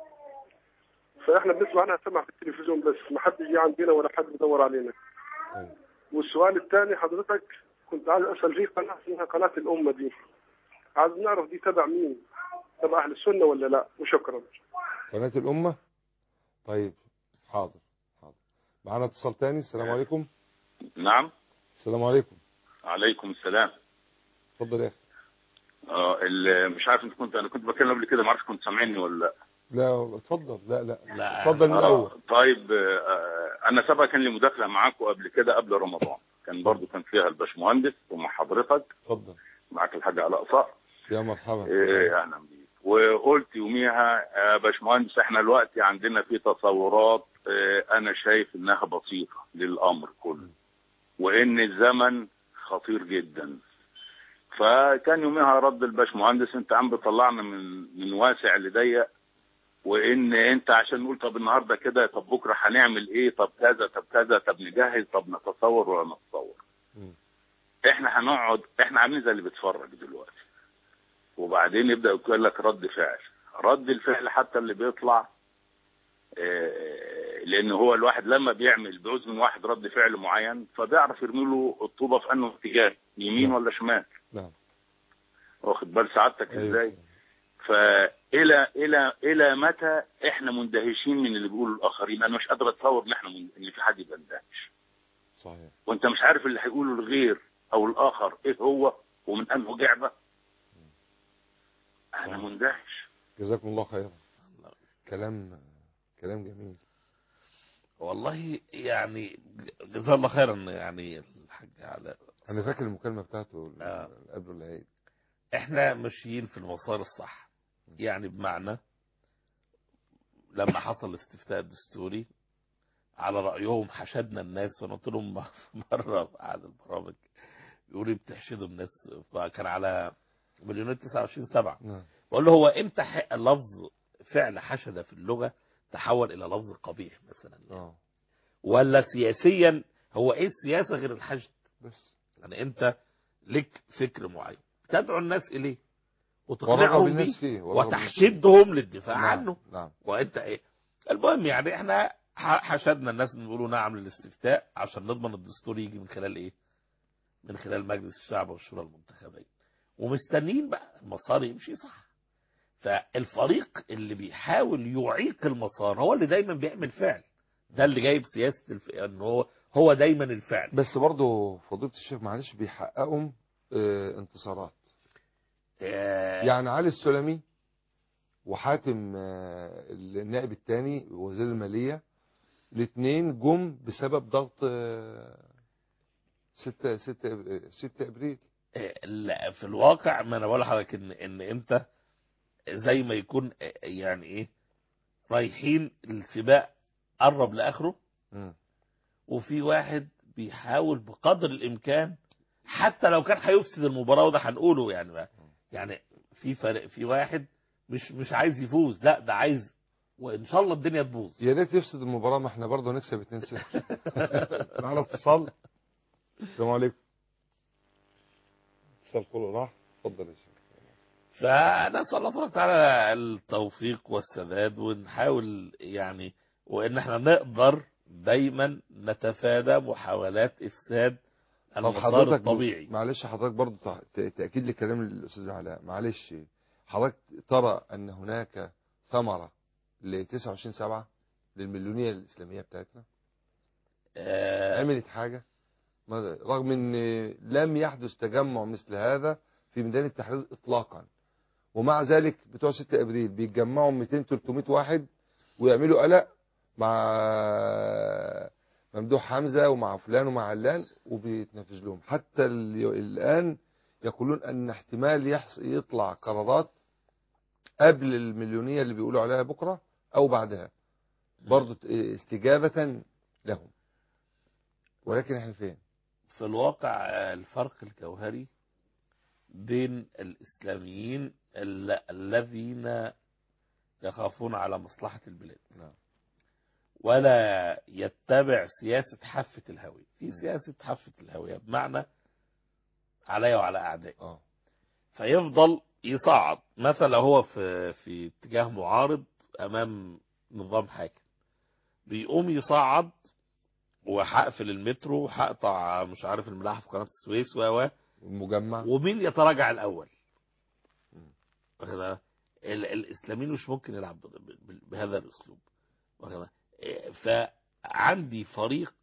فاحنا بنسمع عنها سمع في التلفزيون بس ما حد يجي عندنا ولا حد يدور علينا. طيب. والسؤال الثاني حضرتك كنت عايز اسال فيه قناه اسمها قناه الامه دي، عايز نعرف دي تبع مين؟ تبع اهل السنه ولا لا؟ وشكرا. قناة الأمة. طيب حاضر حاضر. معانا اتصال تاني. السلام عليكم. نعم. السلام عليكم. عليكم السلام. اتفضل يا اخي. اه مش عارف انت كنت انا كنت بكلم قبل كده، ما اعرفش كنت سامعني ولا لا. لا اتفضل. لا لا لا اتفضل من الاول. آه طيب آه انا سبق كان لي مداخله معاكم قبل كده قبل رمضان، كان برضو كان فيها الباشمهندس ومع حضرتك. اتفضل. معاك الحاج علاء صقر. يا مرحبا. ايه اهلا بيك. وقلت يوميها يا باشمهندس احنا دلوقتي عندنا في تصورات اه انا شايف انها بسيطه للامر كله، وان الزمن خطير جدا. فكان يوميها رد الباشمهندس انت عم بتطلعنا من من واسع لضيق، وان انت عشان نقول طب النهارده كده، طب بكره هنعمل ايه، طب كذا طب كذا، طب نجهز، طب نتصور ولا نتصور. م. احنا هنقعد احنا عاملين زي اللي بيتفرج دلوقتي، وبعدين يبدا يقول لك رد فعل. رد الفعل حتى اللي بيطلع اه لان هو الواحد لما بيعمل بيعوز من واحد رد فعل معين فبيعرف يرمي له الطوبه في انه اتجاه يمين لا. ولا شمال. نعم. واخد بال سعادتك أيوة. ازاي؟ فإلى إلى إلى متى إحنا مندهشين من اللي بيقوله الآخرين؟ أنا مش قادر أتصور إن إحنا من... إن في حد يبقى مندهش. صحيح. وأنت مش عارف اللي هيقوله الغير أو الآخر إيه هو ومن أنه جعبة. أنا مندهش. جزاكم الله خيرا. كلام كلام جميل. والله يعني جزاه الله خيرا. يعني الحاج علاء أنا فاكر المكالمة بتاعته آه. قبل العيد. احنا ماشيين في المسار الصح، يعني بمعنى لما حصل الاستفتاء الدستوري على رأيهم حشدنا الناس، وانا قلت لهم مرة في احد البرامج يقولوا بتحشدوا الناس، فكان على مليونات تسعة وعشرين سبعة. بقول له هو امتى لفظ فعل حشد في اللغة تحول الى لفظ قبيح مثلا؟ اه ولا سياسيا؟ هو ايه السياسة غير الحشد؟ بس يعني انت لك فكر معين تدعو الناس اليه ورغب وتقنعهم الناس بيه فيه ورغب الناس فيه. وتحشدهم للدفاع نعم عنه. نعم. وانت ايه المهم؟ يعني احنا ح- حشدنا الناس بيقولوا نعم للاستفتاء عشان نضمن الدستور يجي من خلال ايه؟ من خلال مجلس الشعب والشورى المنتخبين، ومستنيين بقى المسار يمشي صح. فالفريق اللي بيحاول يعيق المسار هو اللي دايما بيعمل فعل، ده اللي جايب سياسة الف... ان هو هو دايما الفعل. بس برضه فضيلة الشيخ معلش بيحققوا اه انتصارات. آه، يعني علي السلمي وحاتم اه النائب الثاني وزير المالية الاثنين جم بسبب ضغط اه ستة ستة ستة ابريل. آه، لا، في الواقع ما انا بقول لحضرتك ان ان انت زي ما يكون آه، يعني ايه، رايحين السباق قرب لاخره، م. وفي واحد بيحاول بقدر الامكان حتى لو كان هيفسد المباراه، وده هنقوله يعني بقى. يعني في فرق، في واحد مش مش عايز يفوز، لا ده عايز وان شاء الله الدنيا تبوظ. يا ريت يفسد المباراة، ما احنا برضه نكسب اتنين صفر. معنا اتصال. السلام عليكم. اتصال كله راح. اتفضل يا شيخ. فنسأل الله سبحانه وتعالى التوفيق والسداد، ونحاول يعني وان احنا نقدر دايما نتفادى محاولات افساد طب المسار حضرتك الطبيعي. معلش حضرتك برضه تع- ت- تأكيد لكلام الأستاذ علاء، معلش حضرتك ترى أن هناك ثمرة ل تسعة وعشرين سبعة للمليونية الإسلامية بتاعتنا؟ آه عملت حاجة؟ ما- رغم أن لم يحدث تجمع مثل هذا في ميدان التحرير إطلاقا، ومع ذلك بتوع ستة ابريل بيتجمعوا مئتين ثلاثمئة واحد ويعملوا قلق مع ممدوح حمزة ومع فلان ومع علان وبيتنفذ لهم. حتى ال- الآن يقولون أن احتمال يحص- يطلع قرارات قبل المليونية اللي بيقولوا عليها بكرة أو بعدها برضو استجابة لهم. ولكن احنا فين؟ في الواقع آه، الفرق الجوهري بين الإسلاميين ال- الذين يخافون على مصلحة البلاد نعم. ولا يتبع سياسة حافة الهوية. في سياسة حافة الهوية بمعنى علي وعلى أعدائي، اه فيفضل يصعد. مثلا لو هو في في اتجاه معارض أمام نظام حاكم، بيقوم يصعد وهقفل المترو وهقطع مش عارف الملاحة في قناة السويس و المجمع. ومين يتراجع الأول؟ مم. واخد بالك؟ ال- الإسلاميين مش ممكن يلعب ب- ب- بهذا الأسلوب. واخد بالك؟ إيه، فعندي فريق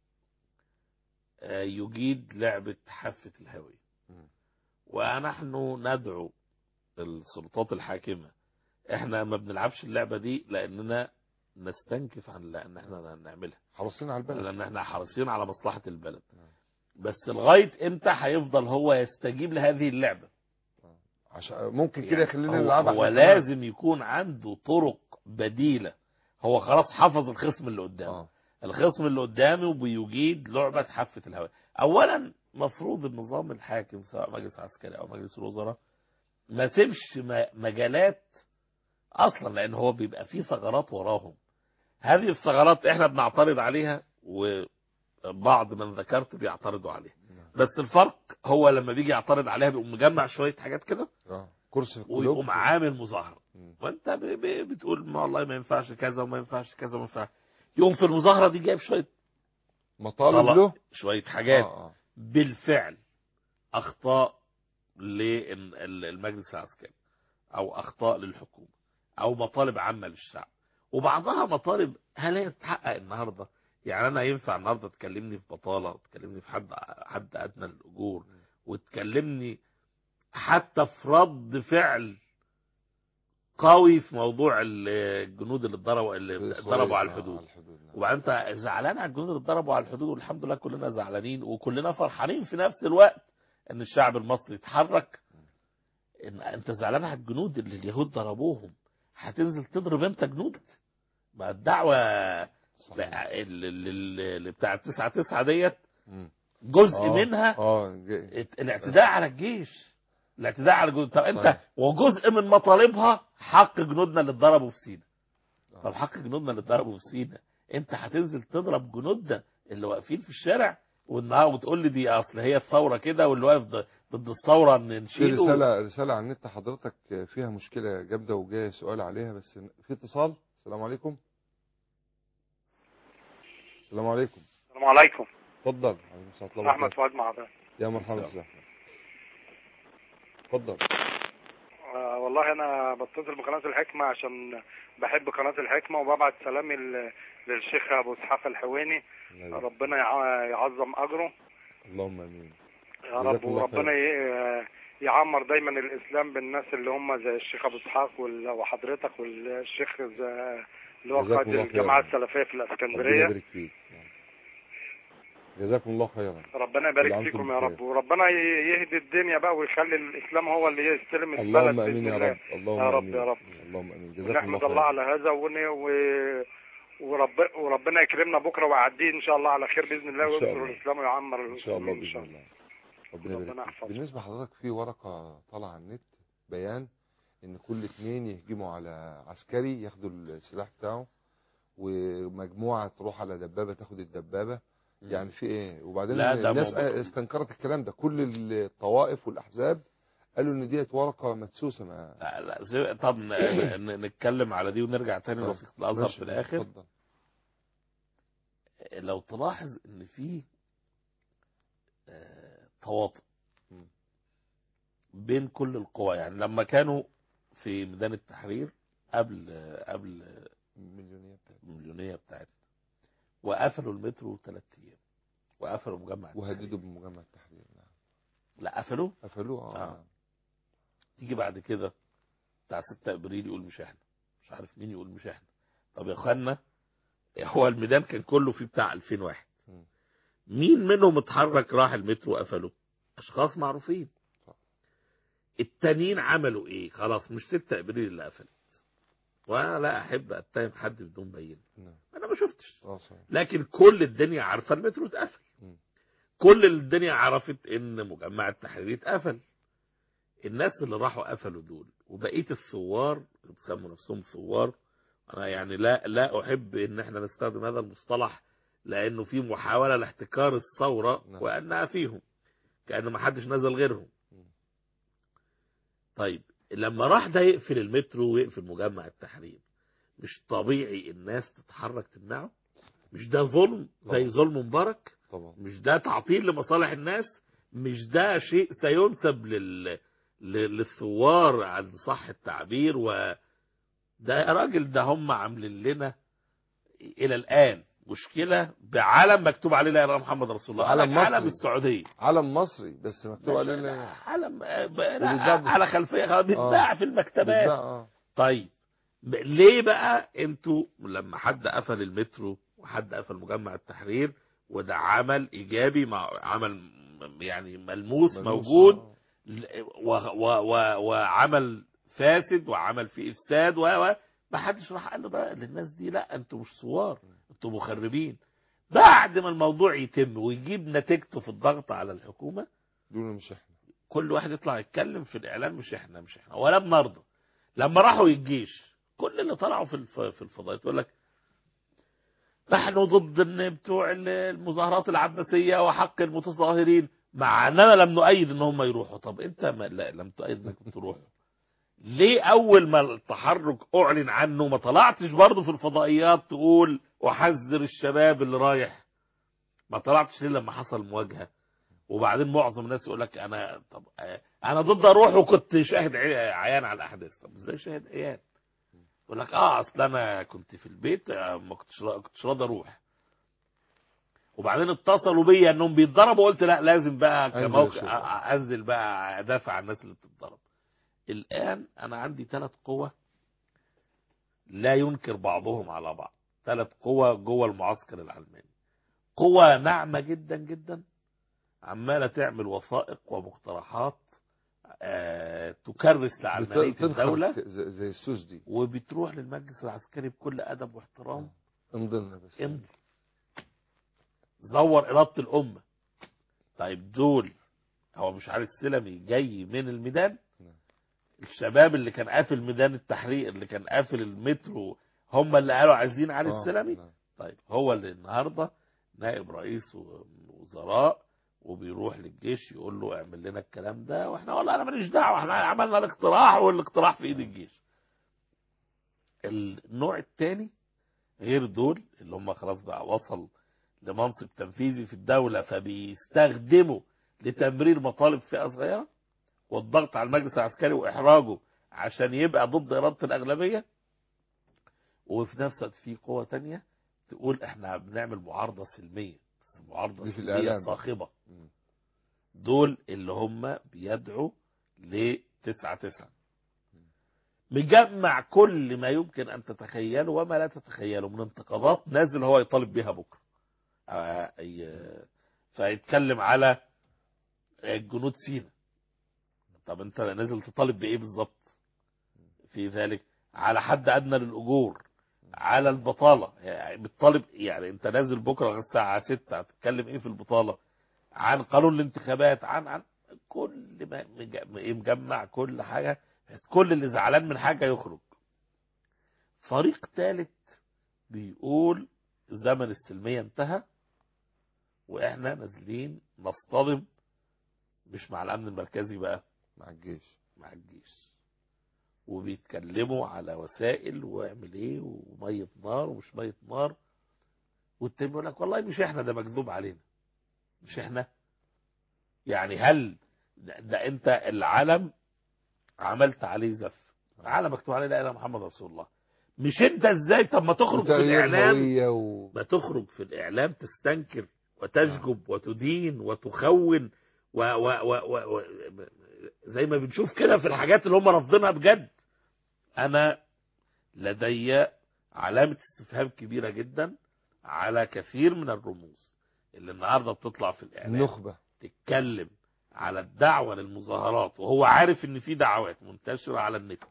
آه، يجيد لعبة حافة الهوية، مم. ونحن ندعو السلطات الحاكمة احنا ما بنلعبش اللعبة دي لأننا نستنكف عن لأن احنا نعملها، حرصين على البلد. لأن احنا حريصين على مصلحة البلد. نعم. بس لغاية امتى هيفضل هو يستجيب لهذه اللعبة؟ عشان ممكن كده يعني يخلينا هو, نلعب هو احنا كمان. لازم يكون عنده طرق بديلة. هو خلاص حفظ الخصم اللي قدامه. اه الخصم اللي قدامه بيجيد لعبة حافة الهواء. اولا مفروض النظام الحاكم سواء مجلس عسكري او مجلس الوزراء ما سيبش م- مجالات اصلا، لان هو بيبقى فيه ثغرات وراهم. هذه الثغرات احنا بنعترض عليها وبعض من ذكرت بيعترضوا عليها، بس الفرق هو لما بيجي يعترض عليها بيقوم مجمع شوية حاجات كده اه كرسي القلوب. ويقوم عامل مظاهرة، مم. وانت ب- ب- بتقول ما والله ما ينفعش كذا وما ينفعش كذا وما ينفعش. يقوم في المظاهرة دي جايب شوية مطالب طلق، له. شوية حاجات آه آه. بالفعل أخطاء للمجلس العسكري أو أخطاء للحكومة أو مطالب عامة للشعب، وبعضها مطالب هل هي تتحقق النهاردة؟ يعني أنا ينفع النهاردة تكلمني في بطالة وتكلمني في حد حد أدنى الأجور وتكلمني حتى في رد فعل قوي في موضوع الجنود اللي اتضربوا اللي في اتضربوا على إسرائيل. آه، الحدود، على الحدود. نعم. وبقى انت زعلان على الجنود اللي اتضربوا على الحدود، والحمد لله كلنا زعلانين وكلنا فرحانين في نفس الوقت ان الشعب المصري اتحرك. ان انت زعلان على الجنود اللي اليهود ضربوهم، هتنزل تضرب انت جنود؟ ما الدعوه صحيح. اللي, اللي, اللي بتاع تسعة تسعة ديت مم. جزء آه. منها اه ج- الاعتداء على الجيش، الاعتداء على الجنود. طب انت صحيح. وجزء من مطالبها حق جنودنا اللي اتضربوا في سيناء. آه. طب حق جنودنا اللي اتضربوا في سيناء انت هتنزل تضرب جنودنا اللي واقفين في الشارع والنهار وتقول لي دي اصل هي الثوره كده واللي واقف ضد الثوره في نشيله. رسالة رسالة على النت حضرتك فيها مشكلة جامدة وجاي سؤال عليها، بس في اتصال. السلام عليكم. السلام عليكم. السلام عليكم. اتفضل. عليكم السلام ورحمة الله احمد وبركاته. فؤاد معاذ. يا مرحبا استاذ احمد. اتفضل. آه والله انا بتصل بقناه الحكمه عشان بحب قناه الحكمه وببعت سلامي ل- للشيخ ابو اسحاق الحويني. ربنا يع- يعظم اجره اللهم امين. يا رب، جزاكم الله وربنا خير. ي- يعمر دايما الاسلام بالناس اللي هم زي الشيخ ابو اسحاق وال- وحضرتك والشيخ زي- اللي هو جزاكم قائد الله الجماعه خيرا. السلفيه في ربنا الاسكندريه. يبارك فيك. جزاكم الله خيرا. ربنا يبارك كل عام فيكم وانتم يا بخير. رب، وربنا ي- يهدي الدنيا بقى ويخلي الاسلام هو اللي يستلم البلد اللهم باذن امين يا الله. رب. اللهم يا رب امين يا رب. اللهم امين. جزاكم الله ونحمد الله خيرا. على هذا ون... و... ورب... وربنا يكرمنا بكره ويعديه ان شاء الله على خير باذن الله، إن شاء وينصر الله. الاسلام ويعمر ان شاء الله المسلمين باذن الله. ربنا ربنا يبارك فيك. يحفظك. بالنسبه لحضرتك في ورقه طالعه على النت بيان ان كل اثنين يهجموا على عسكري ياخدوا السلاح بتاعه، ومجموعه تروح على دبابه تاخد الدبابه. يعني في ايه؟ وبعدين لا، ده الناس موضوع. استنكرت الكلام ده، كل الطوائف والاحزاب قالوا ان ديت ورقه مدسوسه. ما لا لا زي- طب ن- ن- نتكلم على دي ونرجع تاني لوثيقة الازهر ماشي، في الاخر. اتفضل. لو تلاحظ ان في آه، تواطؤ م. بين كل القوى، يعني لما كانوا في ميدان التحرير قبل قبل المليونيه بتاعتنا المليونية بتاعتنا وقفلوا المترو ثلاث ايام وقفلوا مجمع التحرير. وهددوا بمجمع التحرير. نعم. لا قفلوا. قفلوه. اه, آه. تيجي بعد كده بتاع ستة ابريل يقول مش احنا، مش عارف مين يقول مش احنا. طب يا اخوانا، هو الميدان كان كله فيه بتاع ألفين واحد، م. مين منهم اتحرك راح المترو قفله؟ اشخاص معروفين. التانيين عملوا ايه؟ خلاص مش ستة ابريل اللي قفلت، وانا لا احب اتهم حد بدون بينه، نعم. انا ما شفتش، اه صحيح. لكن كل الدنيا عارفه المترو اتقفل. م. كل الدنيا عرفت ان مجمع التحرير اتقفل. الناس اللي راحوا قفلوا دول وبقيه الثوار اللي بيسموا نفسهم ثوار، انا يعني لا لا احب ان احنا نستخدم هذا المصطلح لانه في محاوله لاحتكار الثوره نعم. وانها فيهم كأن ما حدش نزل غيرهم. طيب لما راح ده يقفل المترو ويقفل مجمع التحرير، مش طبيعي الناس تتحرك تمنعه؟ مش ده ظلم زي ظلم مبارك؟ طبعا. مش ده تعطيل لمصالح الناس؟ مش ده شيء سينسب لل... لل- للثوار عن صح التعبير؟ و ده يا راجل ده هم عاملين لنا الى الان مشكله بعلم مكتوب عليه لا اله الا محمد رسول الله. علم علم مصري. السعوديه، علم مصري بس مكتوب ماشي، عليه علم وبيتباع- على خلفيه خلاص بيتباع في المكتبات. بيتباع. اه طيب ب- ليه بقى انتوا لما حد قفل المترو وحد قفل مجمع التحرير وده عمل ايجابي مع عمل م- يعني ملموس, ملموس، موجود آه. ل- و و و وعمل فاسد وعمل فيه افساد و و ما حدش راح قال له بقى للناس دي لا انتوا مش ثوار، انتوا مخربين. بعد ما الموضوع يتم ويجيب نتيجته في الضغط على الحكومه، دول مش احنا. كل واحد يطلع يتكلم في الاعلام مش احنا مش احنا ولا بنرضى. لما راحوا الجيش كل اللي طلعوا في الف- في الفضائيات يقول لك نحن ضد ان بتوع المظاهرات العباسيه وحق المتظاهرين، مع اننا لم نؤيد ان هم يروحوا. طب انت ما لا لم تؤيد انكم تروحوا، ليه اول ما التحرك اعلن عنه ما طلعتش برضه في الفضائيات تقول احذر الشباب اللي رايح؟ ما طلعتش ليه لما حصل مواجهه؟ وبعدين معظم الناس يقول لك انا طب انا ضد اروح وكنت شاهد عي- عيان على الاحداث. طب ازاي شاهد عيان؟ يقول لك اه اصل انا كنت في البيت آه، ما كنتش را- كنتش راضي اروح. وبعدين اتصلوا بيا انهم بيتضربوا، قلت لا لازم بقى أنزل كموقع أشوف. أ- أ- انزل بقى ادافع عن الناس اللي بتتضرب. الان انا عندي ثلاث قوى لا ينكر بعضهم على بعض، ثلاث قوى جوه المعسكر العلماني. قوى ناعمه جدا جدا عماله تعمل وثائق ومقترحات آه تكرس لعلمانيه بت- تنخرط الدوله، زي زي السوس دي. وبتروح للمجلس العسكري بكل ادب واحترام. انضلنا بس. امضي زور إرادة الأمة. طيب دول هو مش عارف السلمي جاي من الميدان؟ الشباب اللي كان قافل ميدان التحرير اللي كان قافل المترو هم اللي قالوا عايزين علي آه، السلمي؟ نعم. طيب هو اللي النهارده نائب رئيس وزراء وبيروح للجيش يقول له اعمل لنا الكلام ده، واحنا والله انا ماليش دعوه، احنا عملنا الاقتراح والاقتراح في ايد الجيش. النوع الثاني غير دول اللي هم خلاص بقى وصل لمنصب تنفيذي في الدولة فبيستخدموا لتمرير مطالب فئة صغيرة والضغط على المجلس العسكري وإحراجه عشان يبقى ضد إرادة الأغلبية. وفي نفس الوقت في قوة تانية تقول احنا بنعمل معارضة سلمية، بس معارضة سلمية صاخبة. دول اللي هم بيدعوا لتسعة تسعة، مجمع كل ما يمكن أن تتخيله وما لا تتخيله من انتقادات نازل هو يطالب بها بكرة. فيتكلم على جنود سيناء، طب انت نازل تطالب بايه بالظبط في ذلك؟ على حد ادنى للاجور، على البطاله، يعني بتطالب، يعني انت نازل بكره الساعه ستة هتتكلم ايه في البطاله؟ عن قانون الانتخابات، عن عن كل ما مجمع كل حاجه، بس كل اللي زعلان من حاجه يخرج. فريق ثالث بيقول زمن السلميه انتهى واحنا نازلين نصطدم مش مع الامن المركزي بقى، مع الجيش مع الجيش. وبيتكلموا على وسائل واعمل ايه وميه نار ومش ميه نار، والتاني يقول لك والله مش احنا، ده مكذوب علينا، مش احنا. يعني هل ده, ده انت العلم عملت عليه زف، العلم مكتوب عليه لا اله الا محمد رسول الله، مش انت ازاي؟ طب ما تخرج في الاعلام و... ما تخرج في الاعلام تستنكر وتشجب وتدين وتخون و و و و و زي ما بنشوف كده في الحاجات اللي هم رافضينها بجد. انا لدي علامة استفهام كبيرة جدا على كثير من الرموز اللي النهاردة بتطلع في الاعلام النخبة تتكلم على الدعوة للمظاهرات، وهو عارف ان في دعوات منتشرة على النت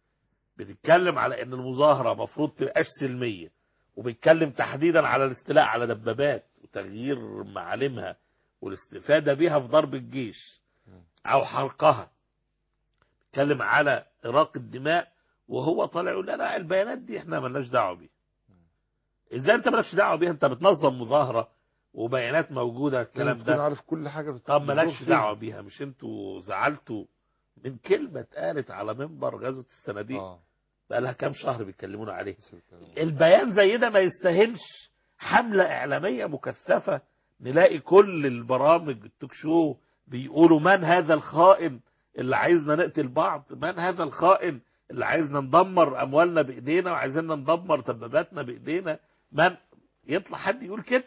بتتكلم على ان المظاهرة مفروض تبقاش سلمية، وبيتكلم تحديدا على الاستيلاء على دبابات وتغيير معالمها والاستفادة بها في ضرب الجيش او حرقها، بيتكلم على إراقة الدماء، وهو طالع يقول لا البيانات دي احنا مالناش دعوه بيها. ازاي انت مالكش دعوه بيها؟ انت بتنظم مظاهره وبيانات موجوده الكلام ده، عارف كل حاجه. طب مالكش دعوه بيها؟ مش انتوا زعلتوا من كلمه اتقالت على منبر غزوه الصناديق اه بقى لها كام شهر بيتكلمون عليه؟ البيان زي ده ما يستاهلش حمله اعلاميه مكثفه، نلاقي كل البرامج التوك شو بيقولوا من هذا الخائن اللي عايزنا نقتل بعض، من هذا الخائن اللي عايزنا ندمر اموالنا بايدينا وعايزنا ندمر دباباتنا بايدينا، من يطلع حد يقول كده؟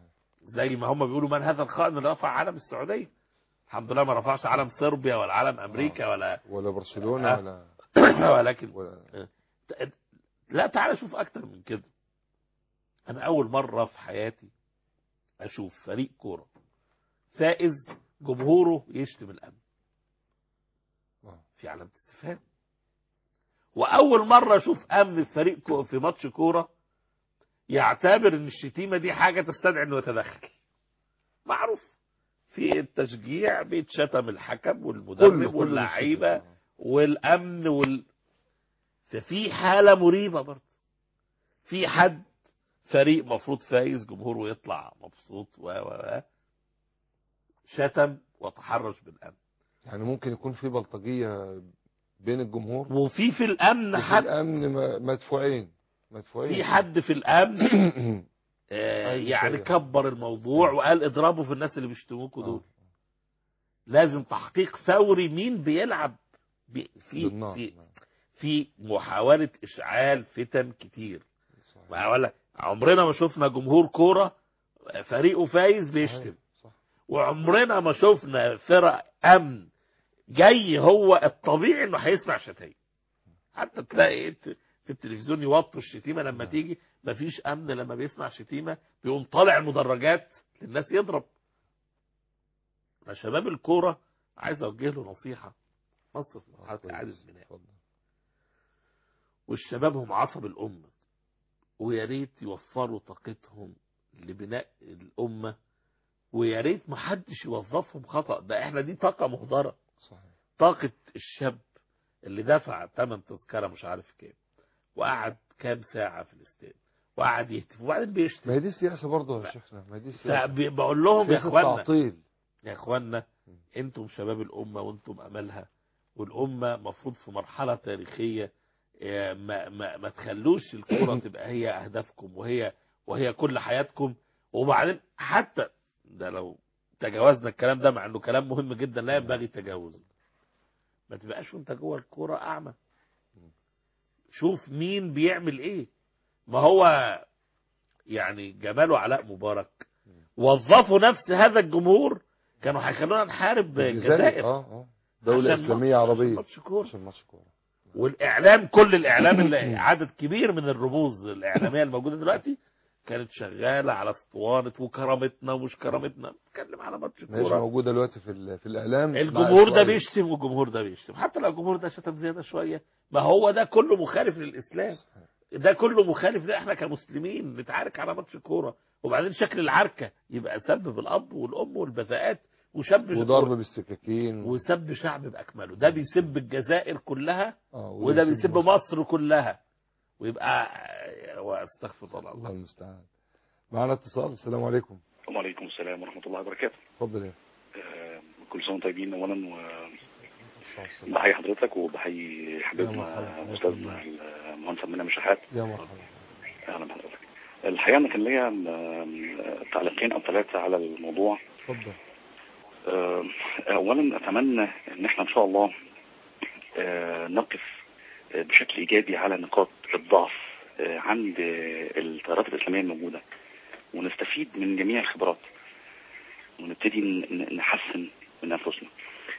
زي ما هم بيقولوا من هذا الخائن اللي رفع علم السعوديه. الحمد لله ما رفعش علم صربيا ولا علم امريكا ولا ولا برشلونه ولا ولكن ولا... لا تعال شوف اكتر من كده. انا اول مره في حياتي اشوف فريق كوره فائز جمهوره يشتم الامن، في علامه استفهام. واول مره اشوف امن في فريق في ماتش كوره يعتبر ان الشتيمه دي حاجه تستدعي انه يتدخل. معروف في التشجيع بيتشتم الحكم والمدرب واللعيبه والامن وال... ففي حاله مريبه برضه، في حد فريق مفروض فايز جمهوره يطلع مبسوط و و شتم وتحرش بالامن. يعني ممكن يكون في بلطجيه بين الجمهور، وفي في الامن حد الامن مدفوعين مدفوعين في حد في الامن آه يعني كبر الموضوع وقال اضربوا في الناس اللي بيشتموكوا دول. لازم تحقيق فوري مين بيلعب بي في في في محاوله اشعال فتن كتير. ولا عمرنا ما شفنا جمهور كوره فريقه فايز بيشتم، وعمرنا ما شفنا فرق امن جاي هو الطبيعي انه هيسمع شتايم. حتى تلاقي في التلفزيون يوطوا الشتيمه لما لا. تيجي، مفيش امن لما بيسمع شتيمه بيقوم طالع المدرجات للناس يضرب. يا شباب الكوره عايز اوجه له نصيحه، مصر في مرحله اعاده بناء، والشباب هم عصب الامه، ويا ريت يوفروا طاقتهم لبناء الامه، ويا ريت ما حدش يوظفهم خطا. ده احنا دي طاقه مهدره. صحيح. طاقه الشاب اللي دفع ثمن تذكره مش عارف كام وقعد كام ساعه في الاستاد وقعد يهتف وبعدين بيشتم. ما هي دي السياسه برضه يا شيخنا، ما هي دي السياسه. بقول لهم يا اخوانا تعطيل. يا اخوانا انتم شباب الامه وانتم املها، والامه مفروض في مرحله تاريخيه ما ما ما تخلوش الكوره تبقى هي اهدافكم وهي وهي كل حياتكم. وبعدين حتى ده لو تجاوزنا الكلام ده، مع انه كلام مهم جدا لا ينبغي تجاوزه، ما تبقاش وانت جوه الكوره اعمى. شوف مين بيعمل ايه. ما هو يعني جمال وعلاء مبارك وظفوا نفس هذا الجمهور، كانوا هيخلونا نحارب الجزائر. اه اه دولة إسلامية عربية عشان ماتش كورة. عشان ماتش كورة. والإعلام كل الإعلام اللي عدد كبير من الرموز الإعلامية الموجودة دلوقتي كانت شغالة على اسطوانة وكرامتنا ومش كرامتنا، بتتكلم على ماتش كورة. مش موجودة دلوقتي في في الإعلام. الجمهور ده بيشتم والجمهور ده بيشتم، حتى لو الجمهور ده شتم زيادة شوية، ما هو ده كله مخالف للإسلام، ده كله مخالف. لا احنا كمسلمين نتعارك على ماتش كورة، وبعدين شكل العركة يبقى سب بالأب والأم والبذاءات وشب وضرب بالسكاكين وسب شعب بأكمله. ده بيسب الجزائر كلها آه وده بيسب مصر. مصر كلها، ويبقى واستغفر الله الله المستعان. معنا اتصال. السلام عليكم. وعليكم السلام ورحمة الله وبركاته. اتفضل يا آه كل سنة طيبين أولا، وبحيي حضرتك وبحيي حبيبنا أستاذنا المهندس منى مشاحات. يا مرحبا. أهلا بحضرتك. الحقيقة أنا كان ليا تعليقين أو ثلاثة على الموضوع. اتفضل. آه أولا أتمنى إن احنا إن شاء الله آه نقف بشكل إيجابي على نقاط الضعف آه عند التيارات الإسلامية الموجودة، ونستفيد من جميع الخبرات ونبتدي نحسن من أنفسنا.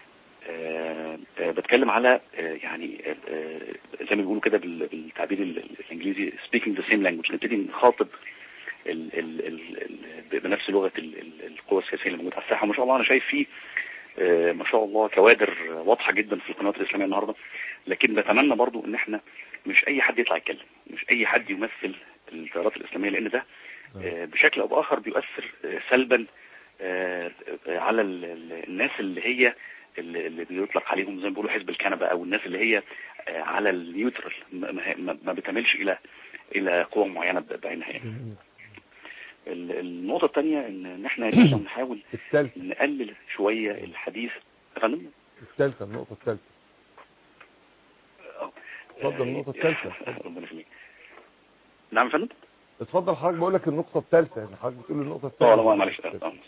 أه أه بتكلم على أه يعني أه زي ما بيقولوا كده بالتعبير الإنجليزي speaking the same language، نبتدي نخاطب ال ال ال بنفس لغة القوى السياسية اللي موجودة على الساحة. وما شاء الله أنا شايف فيه أه ما شاء الله كوادر واضحة جدا في القنوات الإسلامية النهاردة، لكن بتمنى برضو إن احنا مش أي حد يطلع يتكلم، مش أي حد يمثل التيارات الإسلامية، لأن ده بشكل أو بآخر بيؤثر سلبا على الناس اللي هي اللي بيطلق عليهم زي ما بيقولوا حزب الكنبة، أو الناس اللي هي على النيوترال ما بتميلش إلى إلى قوة معينة بعينها. النقطة الثانية إن إحنا لازم نحاول نقلل شوية الحديث. فندم الثالثة النقطة الثالثة. اتفضل النقطة الثالثة. ربنا يخليك. نعم يا فندم. اتفضل حضرتك، بقول لك النقطة الثالثة، يعني حضرتك بتقول النقطة الثالثة. اه لا معلش.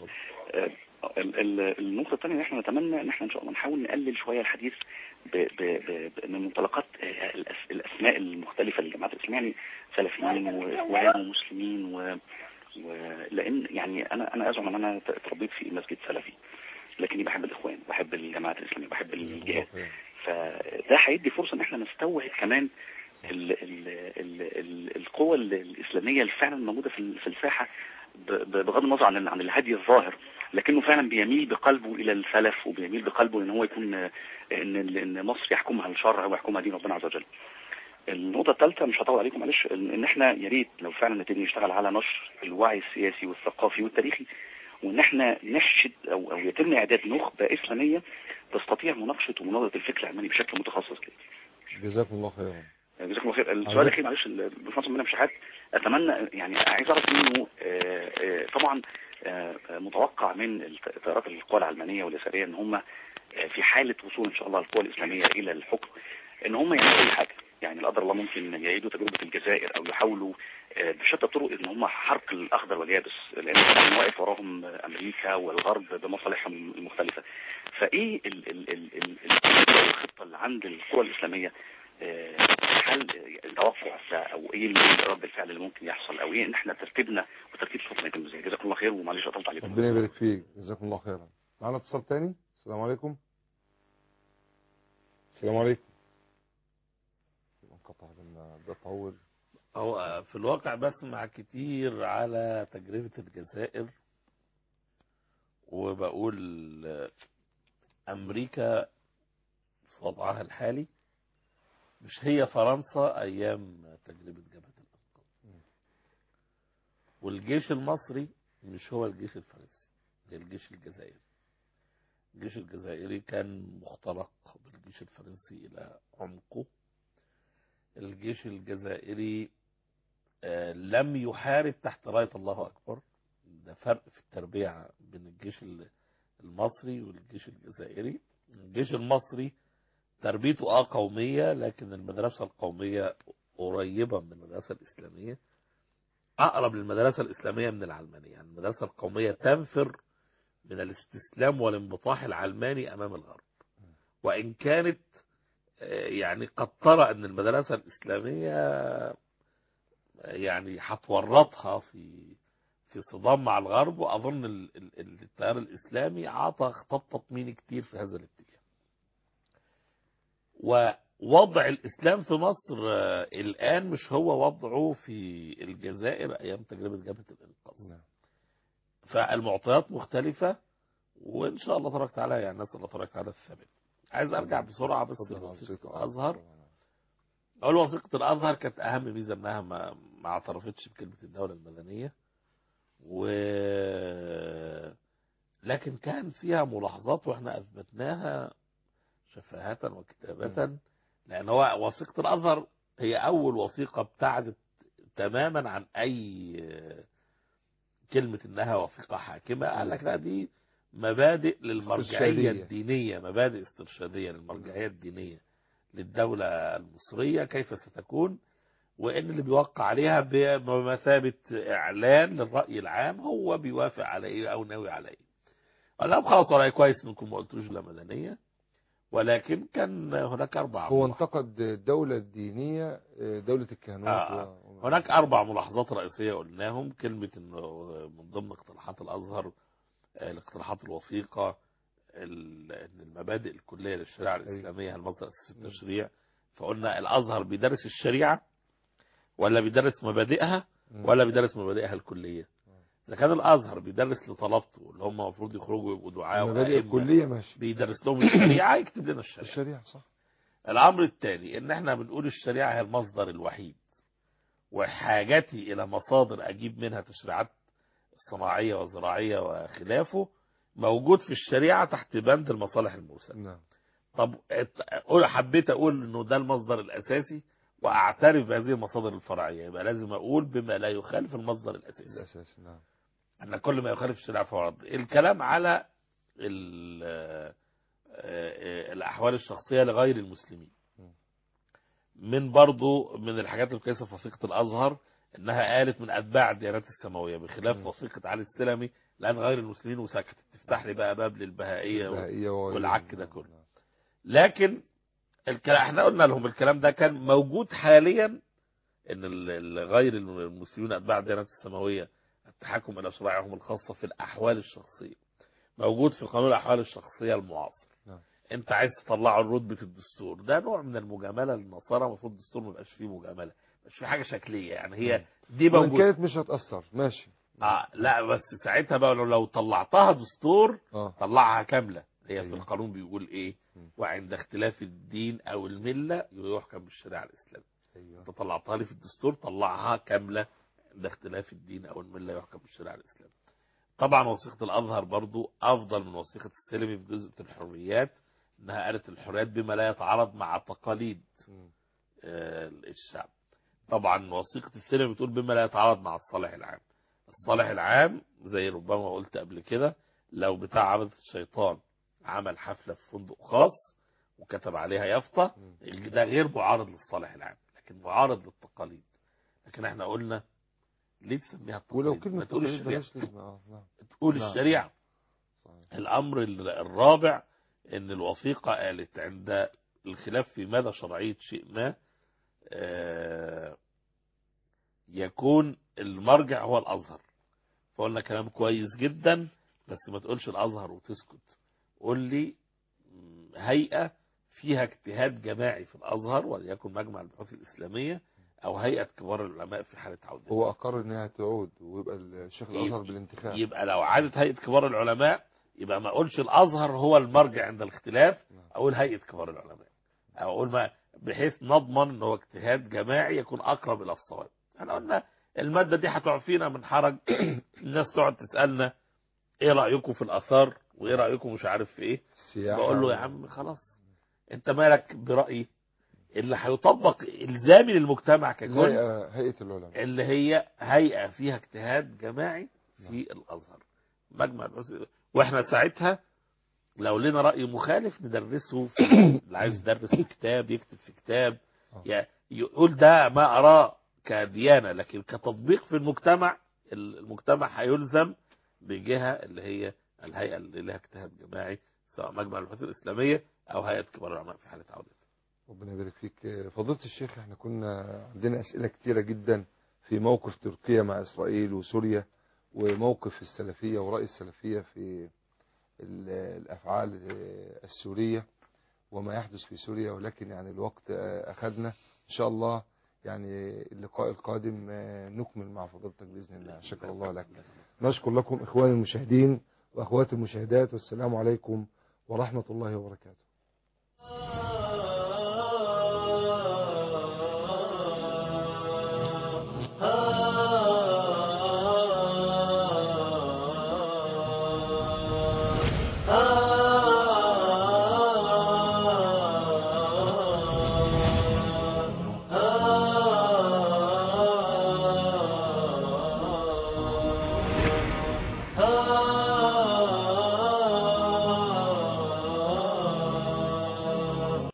النقطة الثانية ان احنا نتمنى ان احنا ان شاء الله نحاول نقلل شوية الحديث ب ب ب من منطلقات الاسماء المختلفة للجماعات الاسلامية، يعني سلفيين واخوان ومسلمين و... و لان يعني انا انا ازعم ان انا اتربيت في مسجد سلفي، لكني بحب الاخوان، بحب الجماعات الاسلامية، بحب الجهاد، فده هيدي فرصة ان احنا نستوعب كمان ال ال ال ال القوى الإسلامية اللي فعلا موجودة في الساحة، بغض النظر عن عن الهدي الظاهر، لكنه فعلا بيميل بقلبه إلى السلف، وبيميل بقلبه إن هو يكون إن إن مصر يحكمها الشرع ويحكمها دين ربنا عز وجل. النقطة الثالثة مش هطول عليكم معلش، إن إحنا يا ريت لو فعلا نبتدي نشتغل على نشر الوعي السياسي والثقافي والتاريخي، وإن إحنا نحشد أو أو يتم إعداد نخبة إسلامية تستطيع مناقشة ومناظرة الفكر العلماني بشكل متخصص كده. جزاكم الله خيرا. جزاكم الله خير. السؤال الاخير معلش الباشمهندس منى مشاحات، اتمنى يعني عايز اعرف منه طبعا متوقع من التيارات القوى العلمانيه واليساريه ان هم في حاله وصول ان شاء الله القوى الاسلاميه الى الحكم ان هم يعملوا اي حاجه، يعني لا قدر الله ممكن يعيدوا تجربه الجزائر او يحاولوا بشتى الطرق ان هم حرق الاخضر واليابس، لان طبعا واقف وراهم امريكا والغرب بمصالحهم المختلفه. فايه الخطه اللي عند القوى الاسلاميه، هل التوقع او ايه رد الفعل اللي ممكن يحصل، او ايه ان احنا ترتيبنا وترتيب الخطه يتم ازاي؟ جزاكم الله خير ومعلش اطلت عليكم. ربنا يبارك فيك، جزاكم الله خيرا. معنا اتصال ثاني. السلام عليكم. السلام عليكم. انقطع لما ده طول. هو في الواقع بسمع كتير على تجربة الجزائر، وبقول امريكا في وضعها الحالي مش هي فرنسا ايام تجربة جبهة الأسقاط، والجيش المصري مش هو الجيش الفرنسي، ده الجيش الجزائري. الجيش الجزائري كان مختلق بالجيش الفرنسي الى عمقه. الجيش الجزائري لم يحارب تحت راية الله أكبر. ده فرق في التربية بين الجيش المصري والجيش الجزائري. الجيش المصري تربيته اه قومية، لكن المدرسة القومية قريبة من المدرسة الإسلامية، أقرب للمدرسة الإسلامية من العلمانية. يعني المدرسة القومية تنفر من الاستسلام والانبطاح العلماني أمام الغرب، وإن كانت يعني قد ترى أن المدرسة الإسلامية يعني هتورطها في في صدام مع الغرب. وأظن التيار الإسلامي عطى خطاب تطميني كتير في هذا الاتجاه. ووضع الإسلام في مصر الآن مش هو وضعه في الجزائر أيام تجربة جبهة الإنقاذ. فالمعطيات مختلفة، وإن شاء الله تبارك وتعالى يعني نسأل الله تبارك وتعالى الثبات. عايز أرجع بسرعة بس لوثيقة الأزهر. أول وثيقة الأزهر كانت أهم ميزة أنها ما, ما اعترفتش بكلمة الدولة المدنية، و لكن كان فيها ملاحظات وإحنا أثبتناها شفاهة وكتابة. لأن هو وثيقة الأزهر هي أول وثيقة ابتعدت تماما عن أي كلمة إنها وثيقة حاكمة. قال لك لا، دي مبادئ للمرجعية الدينية، مبادئ استرشادية للمرجعية الدينية للدولة المصرية كيف ستكون، وإن اللي بيوقع عليها بمثابة إعلان للرأي العام هو بيوافق على إيه أو ناوي على إيه. قال لهم خلاص رأي كويس منكم ما قلتوش لا مدنية. ولكن كان هناك أربع هو انتقد الدولة الدينية دولة الكهنوت. آه. و... هناك أربع ملاحظات رئيسية قلناهم. كلمة إنه من ضمن اقتراحات الأزهر الاقتراحات الوثيقة ان المبادئ الكلية للشريعة الإسلامية المبدأ الأساسي التشريع. فقلنا الأزهر بيدرس الشريعة ولا بيدرس مبادئها ولا بيدرس مبادئها الكلية؟ إذا كان الأزهر بيدرس لطلبته اللي هم المفروض يخرجوا يبقوا دعاء المبادئ الكلية ماشي، بيدرس لهم الشريعة، يكتب لنا الشريعة. الشريعة صح. الأمر الثاني إن احنا بنقول الشريعة هي المصدر الوحيد، وحاجتي إلى مصادر أجيب منها تشريعات صناعية وزراعية وخلافه موجود في الشريعة تحت بند المصالح المرسلة. نعم. طب حبيت أقول إنه ده المصدر الأساسي وأعترف بهذه المصادر الفرعية، يبقى لازم أقول بما لا يخالف المصدر الأساسي. الأساسي نعم. أن كل ما يخالف الشريعة فهو رد. الكلام على الأحوال الشخصية لغير المسلمين من برضو من الحاجات الكويسة في وثيقة الأزهر إنها قالت من أتباع الديانات السماوية، بخلاف وثيقة علي السلمي لأن غير المسلمين وسكتت، تفتح لي بقى باب للبهائية والعك ده كله. لكن الكلام احنا قلنا لهم الكلام ده كان موجود حاليا، ان غير المسلمين أتباع الديانات السماوية التحكم إلى شرائعهم الخاصة في الأحوال الشخصية موجود في قانون الأحوال الشخصية المعاصر. انت عايز تطلعه رتبة الدستور، ده نوع من المجاملة للنصارى. المفروض الدستور ما يبقاش فيه مجاملة، مش في حاجة شكلية يعني. هي دي موجودة، كانت مش هتأثر ماشي. اه لا بس ساعتها بقى لو طلعتها دستور آه. طلعها كاملة. هي أيوة. في القانون بيقول ايه؟ وعند اختلاف الدين او الملة يحكم بالشريعة الإسلامية. أيوة. انت طلعتها لي في الدستور، طلعها كاملة عند اختلاف الدين او الملة يحكم بالشريعة الإسلامية. طبعا وثيقة الأزهر برضو أفضل من وثيقة السلمي في جزء الحريات، انها قالت الحريات بما لا يتعارض مع تقاليد آه الشعب. طبعا وثيقة السلمي بتقول بما لا يتعارض مع الصالح العام. الصالح العام زي ربما قلت قبل كده، لو بتاع عبدة الشيطان عمل حفلة في فندق خاص وكتب عليها يافطة، ده غير معارض للصالح العام لكن معارض للتقاليد. لكن احنا قلنا ليه تسميها التقاليد؟ ولو كلمة تقول الشريعة آه. تقول الشريعة. الأمر الرابع ان الوثيقة قالت عند الخلاف في مدى شرعية شيء ما آه يكون المرجع هو الأزهر. فقلنا كلام كويس جدا، بس ما تقولش الأزهر وتسكت. قول لي هيئة فيها اجتهاد جماعي في الأزهر وليكن مجمع البحوث الإسلامية أو هيئة كبار العلماء في حالة عودة. هو أقر إنها تعود ويبقى الشيخ الأزهر بالانتخاب. يبقى لو عادت هيئة كبار العلماء يبقى ما أقولش الأزهر هو المرجع عند الاختلاف، أقول هيئة كبار العلماء، أو أقول ما بحيث نضمن أنه هو اجتهاد جماعي يكون أقرب إلى الصواب. احنا قلنا المادة دي هتعفينا من حرج الناس تقعد تسألنا ايه رأيكم في الأثار وايه رأيكم مش عارف في ايه. بقول له يا عم خلاص انت مالك برأيي، اللي هيطبق الزامي للمجتمع ككل هيئة هيئة العلماء اللي هي هيئة فيها اجتهاد جماعي في الأزهر مجمع الأزهر. واحنا ساعتها لو لنا رأي مخالف ندرسه في اللي عايز يدرس في كتاب يكتب في كتاب يعني يقول ده ما أراه كديانة، لكن كتطبيق في المجتمع المجتمع هيلزم بجهة اللي هي الهيئة اللي لها اجتهاد جماعي سواء مجمع البحوث الإسلامية أو هيئة كبار العلماء في حالة عودتها. ربنا يبارك فيك فضيلة الشيخ. احنا كنا عندنا أسئلة كتيرة جدا في موقف تركيا مع إسرائيل وسوريا وموقف السلفية ورأي السلفية في الأفعال السورية وما يحدث في سوريا، ولكن يعني الوقت أخذنا. إن شاء الله يعني اللقاء القادم نكمل مع فضيلتك بإذن الله. شكر الله لك. نشكر لكم إخواني المشاهدين وأخواتي المشاهدات، والسلام عليكم ورحمة الله وبركاته.